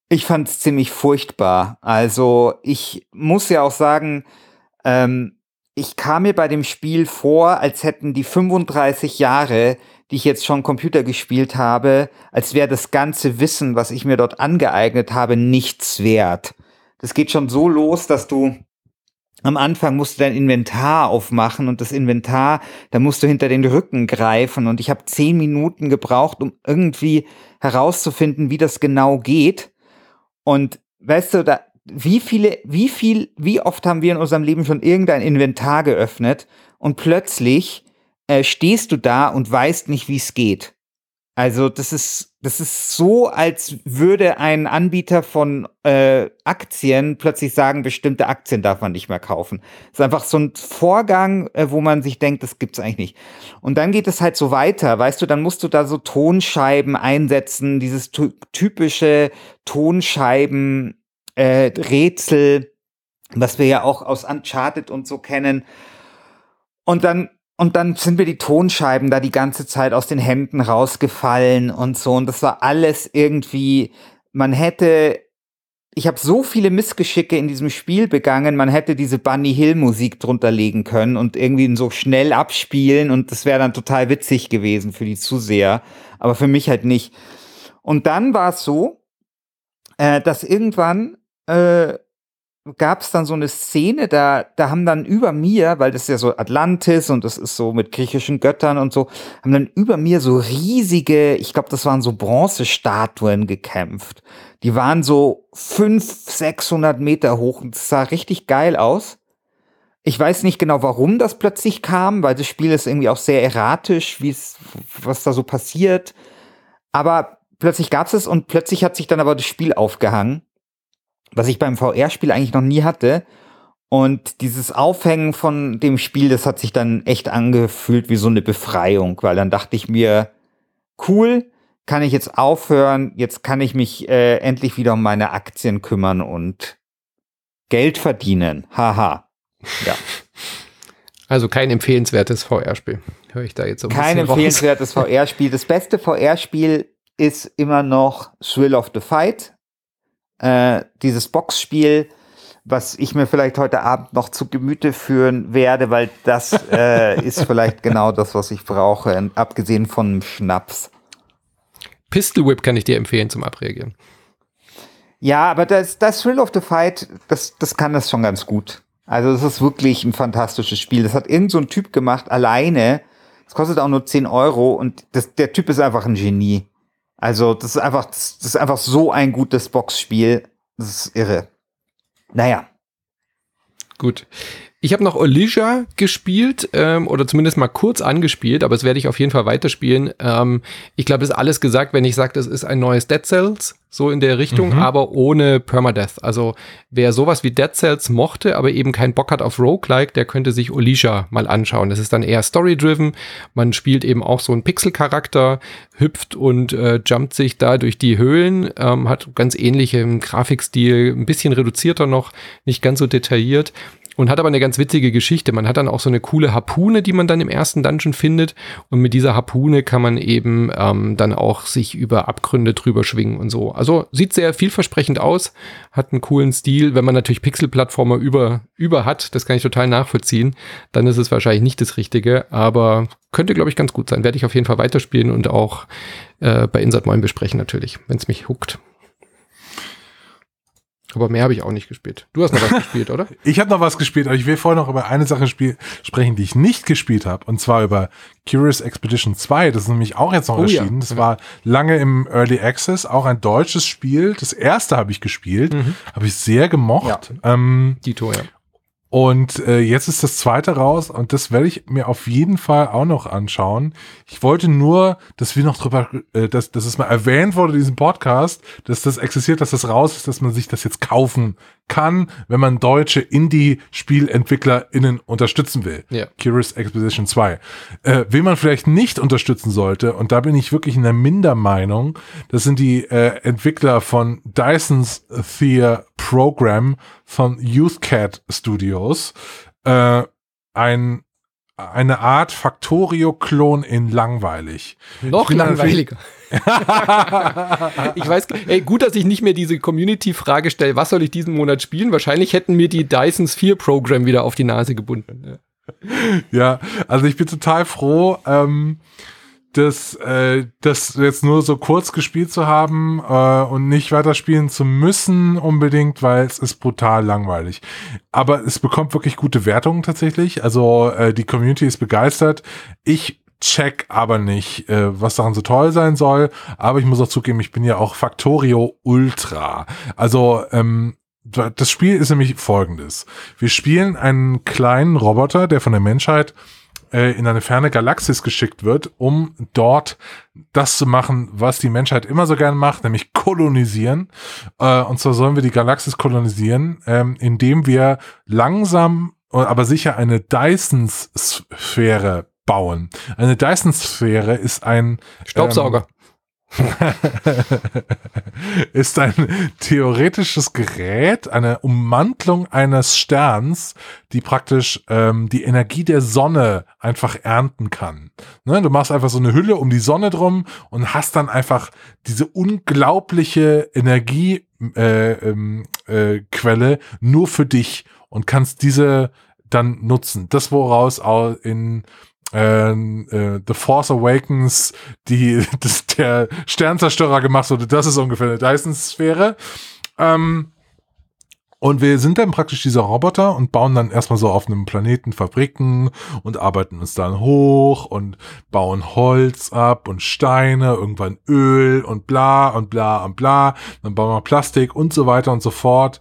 Ich fand es ziemlich furchtbar. Also ich muss ja auch sagen, ähm, ich kam mir bei dem Spiel vor, als hätten die fünfunddreißig Jahre, die ich jetzt schon Computer gespielt habe, als wäre das ganze Wissen, was ich mir dort angeeignet habe, nichts wert. Das geht schon so los, dass du am Anfang musst du dein Inventar aufmachen und das Inventar, da musst du hinter den Rücken greifen und ich habe zehn Minuten gebraucht, um irgendwie herauszufinden, wie das genau geht. Und weißt du, da, wie viele, wie viel, wie oft haben wir in unserem Leben schon irgendein Inventar geöffnet und plötzlich äh, stehst du da und weißt nicht, wie es geht. Also das ist, das ist so, als würde ein Anbieter von äh, Aktien plötzlich sagen, bestimmte Aktien darf man nicht mehr kaufen. Das ist einfach so ein Vorgang, äh, wo man sich denkt, das gibt's eigentlich nicht. Und dann geht es halt so weiter, weißt du, dann musst du da so Tonscheiben einsetzen, dieses ty- typische Tonscheiben äh, Rätsel, was wir ja auch aus Uncharted und so kennen. Und dann Und dann sind mir die Tonscheiben da die ganze Zeit aus den Händen rausgefallen und so. Und das war alles irgendwie, man hätte, ich habe so viele Missgeschicke in diesem Spiel begangen, man hätte diese Bunny Hill Musik drunter legen können und irgendwie so schnell abspielen und das wäre dann total witzig gewesen für die Zuseher. Aber für mich halt nicht. Und dann war es so, äh, dass irgendwann äh, gab es dann so eine Szene, da, da haben dann über mir, weil das ist ja so Atlantis und das ist so mit griechischen Göttern und so, haben dann über mir so riesige, ich glaube, das waren so Bronzestatuen gekämpft. Die waren so fünfhundert, sechshundert Meter hoch und das sah richtig geil aus. Ich weiß nicht genau, warum das plötzlich kam, weil das Spiel ist irgendwie auch sehr erratisch, wie es, was da so passiert. Aber plötzlich gab es es und plötzlich hat sich dann aber das Spiel aufgehangen, was ich beim V R-Spiel eigentlich noch nie hatte. Und dieses Aufhängen von dem Spiel, das hat sich dann echt angefühlt wie so eine Befreiung, weil dann dachte ich mir, cool, kann ich jetzt aufhören, jetzt kann ich mich äh, endlich wieder um meine Aktien kümmern und Geld verdienen. Haha. Ja. Also kein empfehlenswertes V R-Spiel. Höre ich da jetzt so ein Kein bisschen raus. empfehlenswertes V R-Spiel. Das beste V R-Spiel ist immer noch Thrill of the Fight. Äh, dieses Boxspiel, was ich mir vielleicht heute Abend noch zu Gemüte führen werde, weil das äh, ist vielleicht genau das, was ich brauche, abgesehen von einem Schnaps. Pistol Whip kann ich dir empfehlen zum Abreagieren. Ja, aber das, das Thrill of the Fight, das, das kann das schon ganz gut. Also es ist wirklich ein fantastisches Spiel. Das hat irgend so ein Typ gemacht, alleine. Das kostet auch nur zehn Euro und das, der Typ ist einfach ein Genie. Also das ist einfach, das ist einfach so ein gutes Boxspiel. Das ist irre. Naja. Gut. Ich habe noch Elysia gespielt, ähm, oder zumindest mal kurz angespielt, aber das werde ich auf jeden Fall weiterspielen. Ähm, ich glaube, das ist alles gesagt, wenn ich sage, das ist ein neues Dead Cells, so in der Richtung, mhm. aber ohne Permadeath. Also wer sowas wie Dead Cells mochte, aber eben keinen Bock hat auf Roguelike, der könnte sich Elysia mal anschauen. Das ist dann eher story-driven. Man spielt eben auch so einen Pixel-Charakter, hüpft und äh, jumpt sich da durch die Höhlen, ähm, hat ganz ähnlichen Grafikstil, ein bisschen reduzierter noch, nicht ganz so detailliert. Und hat aber eine ganz witzige Geschichte. Man hat dann auch so eine coole Harpune, die man dann im ersten Dungeon findet. Und mit dieser Harpune kann man eben ähm, dann auch sich über Abgründe drüber schwingen und so. Also sieht sehr vielversprechend aus, hat einen coolen Stil. Wenn man natürlich Pixel-Plattformer über, über hat, das kann ich total nachvollziehen, dann ist es wahrscheinlich nicht das Richtige. Aber könnte, glaube ich, ganz gut sein. Werde ich auf jeden Fall weiterspielen und auch äh, bei Insert Moin besprechen natürlich, wenn es mich huckt. Aber mehr habe ich auch nicht gespielt. Du hast noch was gespielt, oder? Ich habe noch was gespielt, aber ich will vorher noch über eine Sache spiel- sprechen, die ich nicht gespielt habe. Und zwar über Curious Expedition zwei. Das ist nämlich auch jetzt noch oh, erschienen. Ja. Das war lange im Early Access. Auch ein deutsches Spiel. Das erste habe ich gespielt. Mhm. Habe ich sehr gemocht. Ja. Ähm, Dito, ja. Und äh, jetzt ist das zweite raus und das werde ich mir auf jeden Fall auch noch anschauen. Ich wollte nur, dass wir noch drüber, äh, dass, dass es mal erwähnt wurde in diesem Podcast, dass das existiert, dass das raus ist, dass man sich das jetzt kaufen kann, wenn man deutsche Indie-SpielentwicklerInnen unterstützen will. Ja. Curious Expedition zwei. Äh, wen man vielleicht nicht unterstützen sollte, und da bin ich wirklich in der Mindermeinung, das sind die äh, Entwickler von Dyson's Theater Program von YouthCat Studios. Äh, ein eine Art Factorio-Klon in langweilig. Noch langweiliger. Ich weiß, ey, gut, dass ich nicht mehr diese Community-Frage stelle, was soll ich diesen Monat spielen? Wahrscheinlich hätten mir die Dyson Sphere Program wieder auf die Nase gebunden. Ja, ja, also ich bin total froh, ähm, das, äh, das jetzt nur so kurz gespielt zu haben äh, und nicht weiterspielen zu müssen unbedingt, weil es ist brutal langweilig. Aber es bekommt wirklich gute Wertungen tatsächlich. Also äh, die Community ist begeistert. Ich check aber nicht, äh, was daran so toll sein soll. Aber ich muss auch zugeben, ich bin ja auch Factorio Ultra. Also ähm, das Spiel ist nämlich folgendes. Wir spielen einen kleinen Roboter, der von der Menschheit in eine ferne Galaxis geschickt wird, um dort das zu machen, was die Menschheit immer so gerne macht, nämlich kolonisieren. Und zwar sollen wir die Galaxis kolonisieren, indem wir langsam, aber sicher eine Dyson-Sphäre bauen. Eine Dyson-Sphäre ist ein Staubsauger. Ähm, ist ein theoretisches Gerät, eine Ummantelung eines Sterns, die praktisch ähm, die Energie der Sonne einfach ernten kann. Ne? Du machst einfach so eine Hülle um die Sonne drum und hast dann einfach diese unglaubliche Energiequelle äh, äh, Quelle nur für dich und kannst diese dann nutzen. Das, woraus auch in Äh, äh, The Force Awakens die das, der Sternzerstörer gemacht wurde, das ist ungefähr eine Dyson-Sphäre. Ähm, und wir sind dann praktisch dieser Roboter und bauen dann erstmal so auf einem Planeten Fabriken und arbeiten uns dann hoch und bauen Holz ab und Steine, irgendwann Öl und bla und bla und bla. Dann bauen wir Plastik und so weiter und so fort.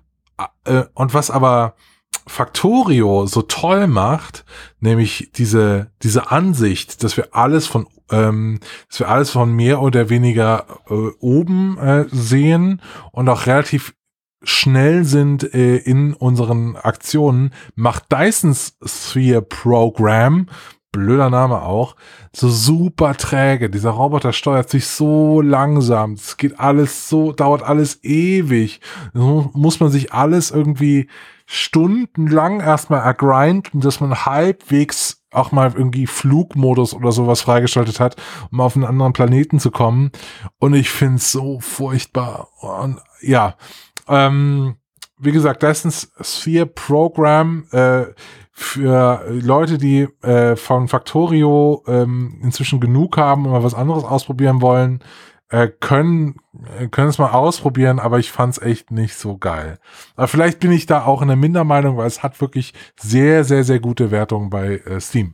Äh, und was aber Factorio so toll macht, nämlich diese diese Ansicht, dass wir alles von ähm, dass wir alles von mehr oder weniger äh, oben äh, sehen und auch relativ schnell sind äh, in unseren Aktionen, macht Dyson's Sphere Program, blöder Name auch, so super träge. Dieser Roboter steuert sich so langsam. Es geht alles so, dauert alles ewig. So muss man sich alles irgendwie stundenlang erstmal ergrinden, dass man halbwegs auch mal irgendwie Flugmodus oder sowas freigeschaltet hat, um auf einen anderen Planeten zu kommen. Und ich finde es so furchtbar. Und ja, ähm, wie gesagt, Dyson's Sphere Program äh, für Leute, die äh, von Factorio ähm, inzwischen genug haben und mal was anderes ausprobieren wollen, äh, können können es mal ausprobieren, aber ich fand's echt nicht so geil. Aber vielleicht bin ich da auch in der Mindermeinung, weil es hat wirklich sehr, sehr, sehr gute Wertungen bei äh, Steam.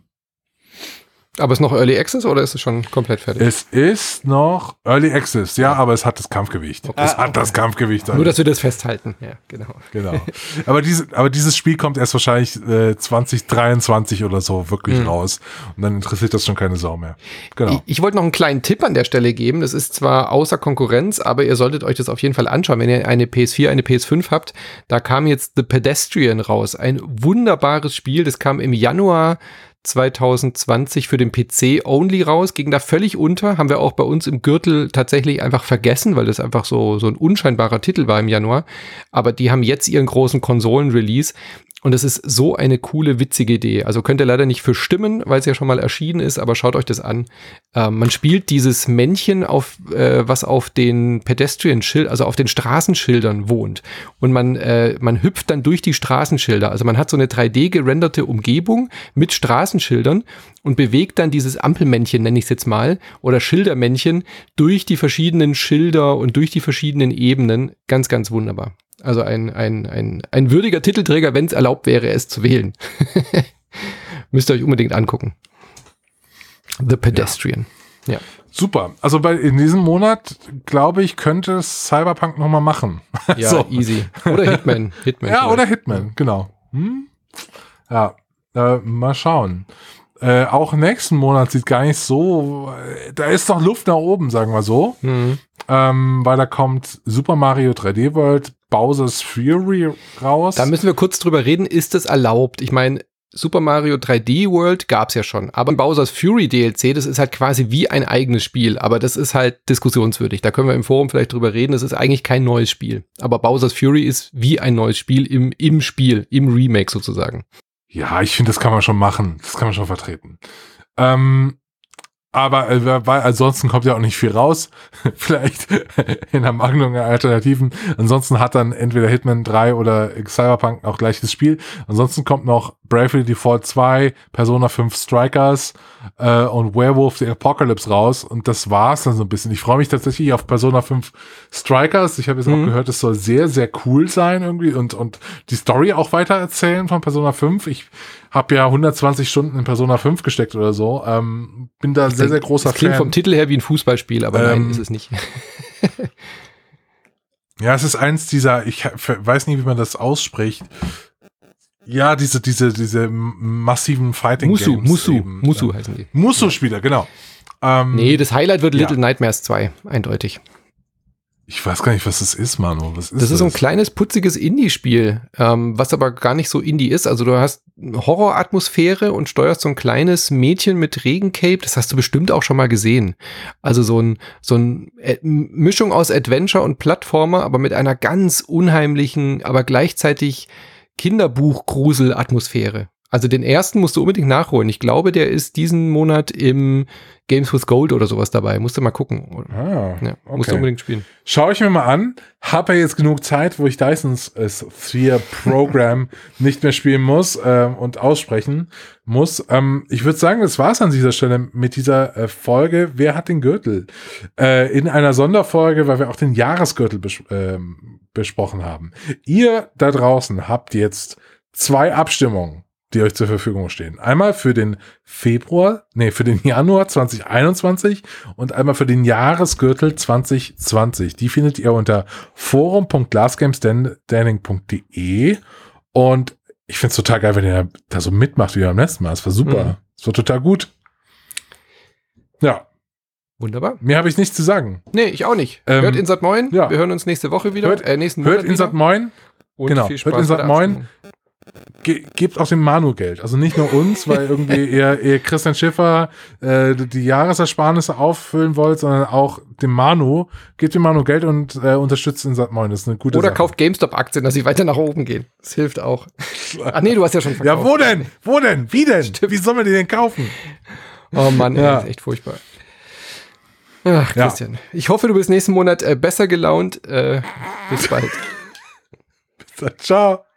Aber ist noch Early Access oder ist es schon komplett fertig? Es ist noch Early Access, ja, aber es hat das Kampfgewicht. Okay. Es Ah, hat okay. das Kampfgewicht. Nur, dass wir das festhalten. Ja, genau. Genau. Aber, diese, aber dieses Spiel kommt erst wahrscheinlich äh, zwanzig dreiundzwanzig oder so wirklich mhm. raus. Und dann interessiert das schon keine Sau mehr. Genau. Ich, ich wollte noch einen kleinen Tipp an der Stelle geben. Das ist zwar außer Konkurrenz, aber ihr solltet euch das auf jeden Fall anschauen, wenn ihr eine P S vier, eine P S fünf habt. Da kam jetzt The Pedestrian raus. Ein wunderbares Spiel. Das kam im Januar zwanzig zwanzig für den P C only raus, ging da völlig unter, haben wir auch bei uns im Gürtel tatsächlich einfach vergessen, weil das einfach so, so ein unscheinbarer Titel war im Januar, aber die haben jetzt ihren großen Konsolen-Release und es ist so eine coole, witzige Idee. Also könnt ihr leider nicht für stimmen, weil es ja schon mal erschienen ist, aber schaut euch das an. Ähm, man spielt dieses Männchen, auf, äh, was auf den Pedestrian-Schild, also auf den Straßenschildern wohnt. Und man, äh, man hüpft dann durch die Straßenschilder. Also man hat so eine drei D gerenderte Umgebung mit Straßenschildern und bewegt dann dieses Ampelmännchen, nenne ich es jetzt mal, oder Schildermännchen durch die verschiedenen Schilder und durch die verschiedenen Ebenen. Ganz, ganz wunderbar. Also ein, ein, ein, ein würdiger Titelträger, wenn es erlaubt wäre, es zu wählen. Müsst ihr euch unbedingt angucken. The Pedestrian. Ja. ja. Super. Also bei in diesem Monat, glaube ich, könnte es Cyberpunk nochmal machen. Ja, so. Easy. Oder Hitman. Hitman ja, vielleicht. oder Hitman, genau. Hm? Ja, äh, mal schauen. Äh, auch nächsten Monat sieht gar nicht so, äh, da ist noch Luft nach oben, sagen wir so. Mhm. Ähm, weil da kommt Super Mario drei D World, Bowser's Fury raus. Da müssen wir kurz drüber reden, ist das erlaubt? Ich meine, Super Mario drei D World gab's ja schon, aber Bowser's Fury D L C, das ist halt quasi wie ein eigenes Spiel, aber das ist halt diskussionswürdig. Da können wir im Forum vielleicht drüber reden, das ist eigentlich kein neues Spiel. Aber Bowser's Fury ist wie ein neues Spiel im, im Spiel, im Remake sozusagen. Ja, ich finde, das kann man schon machen. Das kann man schon vertreten. Ähm, aber äh, weil ansonsten kommt ja auch nicht viel raus. Vielleicht in der Mangelung der Alternativen. Ansonsten hat dann entweder Hitman drei oder Cyberpunk auch gleiches Spiel. Ansonsten kommt noch Bravely Default zwei, Persona fünf Strikers äh, und Werewolf the Apocalypse raus. Und das war's dann so ein bisschen. Ich freue mich tatsächlich auf Persona fünf Strikers. Ich habe jetzt mhm. auch gehört, es soll sehr, sehr cool sein irgendwie und, und die Story auch weiter erzählen von Persona fünf. Ich habe ja hundertzwanzig Stunden in Persona fünf gesteckt oder so. Ähm, bin da sehr, sehr großer Fan. Das klingt vom Titel her wie ein Fußballspiel, aber ähm, nein, ist es nicht. Ja, es ist eins dieser, ich weiß nicht, wie man das ausspricht. Ja, diese, diese, diese massiven Fighting Musu, Games. Musu, eben. Musu heißen die. Musu-Spieler, genau. Ähm, nee, das Highlight wird ja. Little Nightmares zwei, eindeutig. Ich weiß gar nicht, was das ist, Manu. Was ist das ist das? so ein kleines, putziges Indie-Spiel, ähm, was aber gar nicht so Indie ist. Also du hast Horroratmosphäre und steuerst so ein kleines Mädchen mit Regencape. Das hast du bestimmt auch schon mal gesehen. Also so ein, so ein äh, Mischung aus Adventure und Plattformer, aber mit einer ganz unheimlichen, aber gleichzeitig Kinderbuch-Grusel-Atmosphäre. Also den ersten musst du unbedingt nachholen. Ich glaube, der ist diesen Monat im Games with Gold oder sowas dabei. Musst du mal gucken. Ah, ja, okay. Musst du unbedingt spielen. Schau ich mir mal an. Hab ja jetzt genug Zeit, wo ich Dysons äh, Sphere Program nicht mehr spielen muss äh, und aussprechen muss. Ähm, ich würde sagen, das war's an dieser Stelle mit dieser äh, Folge. Wer hat den Gürtel? Äh, in einer Sonderfolge, weil wir auch den Jahresgürtel bes äh, besprochen haben. Ihr da draußen habt jetzt zwei Abstimmungen, die euch zur Verfügung stehen. Einmal für den Februar, nee, für den Januar zwanzig einundzwanzig und einmal für den Jahresgürtel zwanzig zwanzig. Die findet ihr unter forum punkt lastgamestanding punkt de und ich find's total geil, wenn ihr da so mitmacht wie beim letzten Mal. Es war super. Mhm. Es war total gut. Ja. Wunderbar. Mehr habe ich nichts zu sagen. Nee, ich auch nicht. Ähm, hört Insat Moin. Ja. Wir hören uns nächste Woche wieder. Hört, äh, nächsten hört Monat Insat wieder. Moin. Und genau. Viel Spaß hört Insat Moin. Ge gebt auch dem Manu Geld. Also nicht nur uns, weil irgendwie ihr, ihr Christian Schiffer äh, die Jahresersparnisse auffüllen wollt, sondern auch dem Manu. Gebt dem Manu Geld und äh, unterstützt Insat Moin. Das ist eine gute Oder Sache. kauft GameStop-Aktien, dass sie weiter nach oben gehen. Das hilft auch. Ach nee, du hast ja schon verkauft. Ja, wo denn? Wo denn? Wie denn? Stimmt. Wie sollen wir die denn kaufen? Oh Mann, ey, ja. Das ist echt furchtbar. Ach, Christian. Ja. Ich hoffe, du bist nächsten Monat äh, besser gelaunt. Äh, bis bald. Bis dann. Ciao.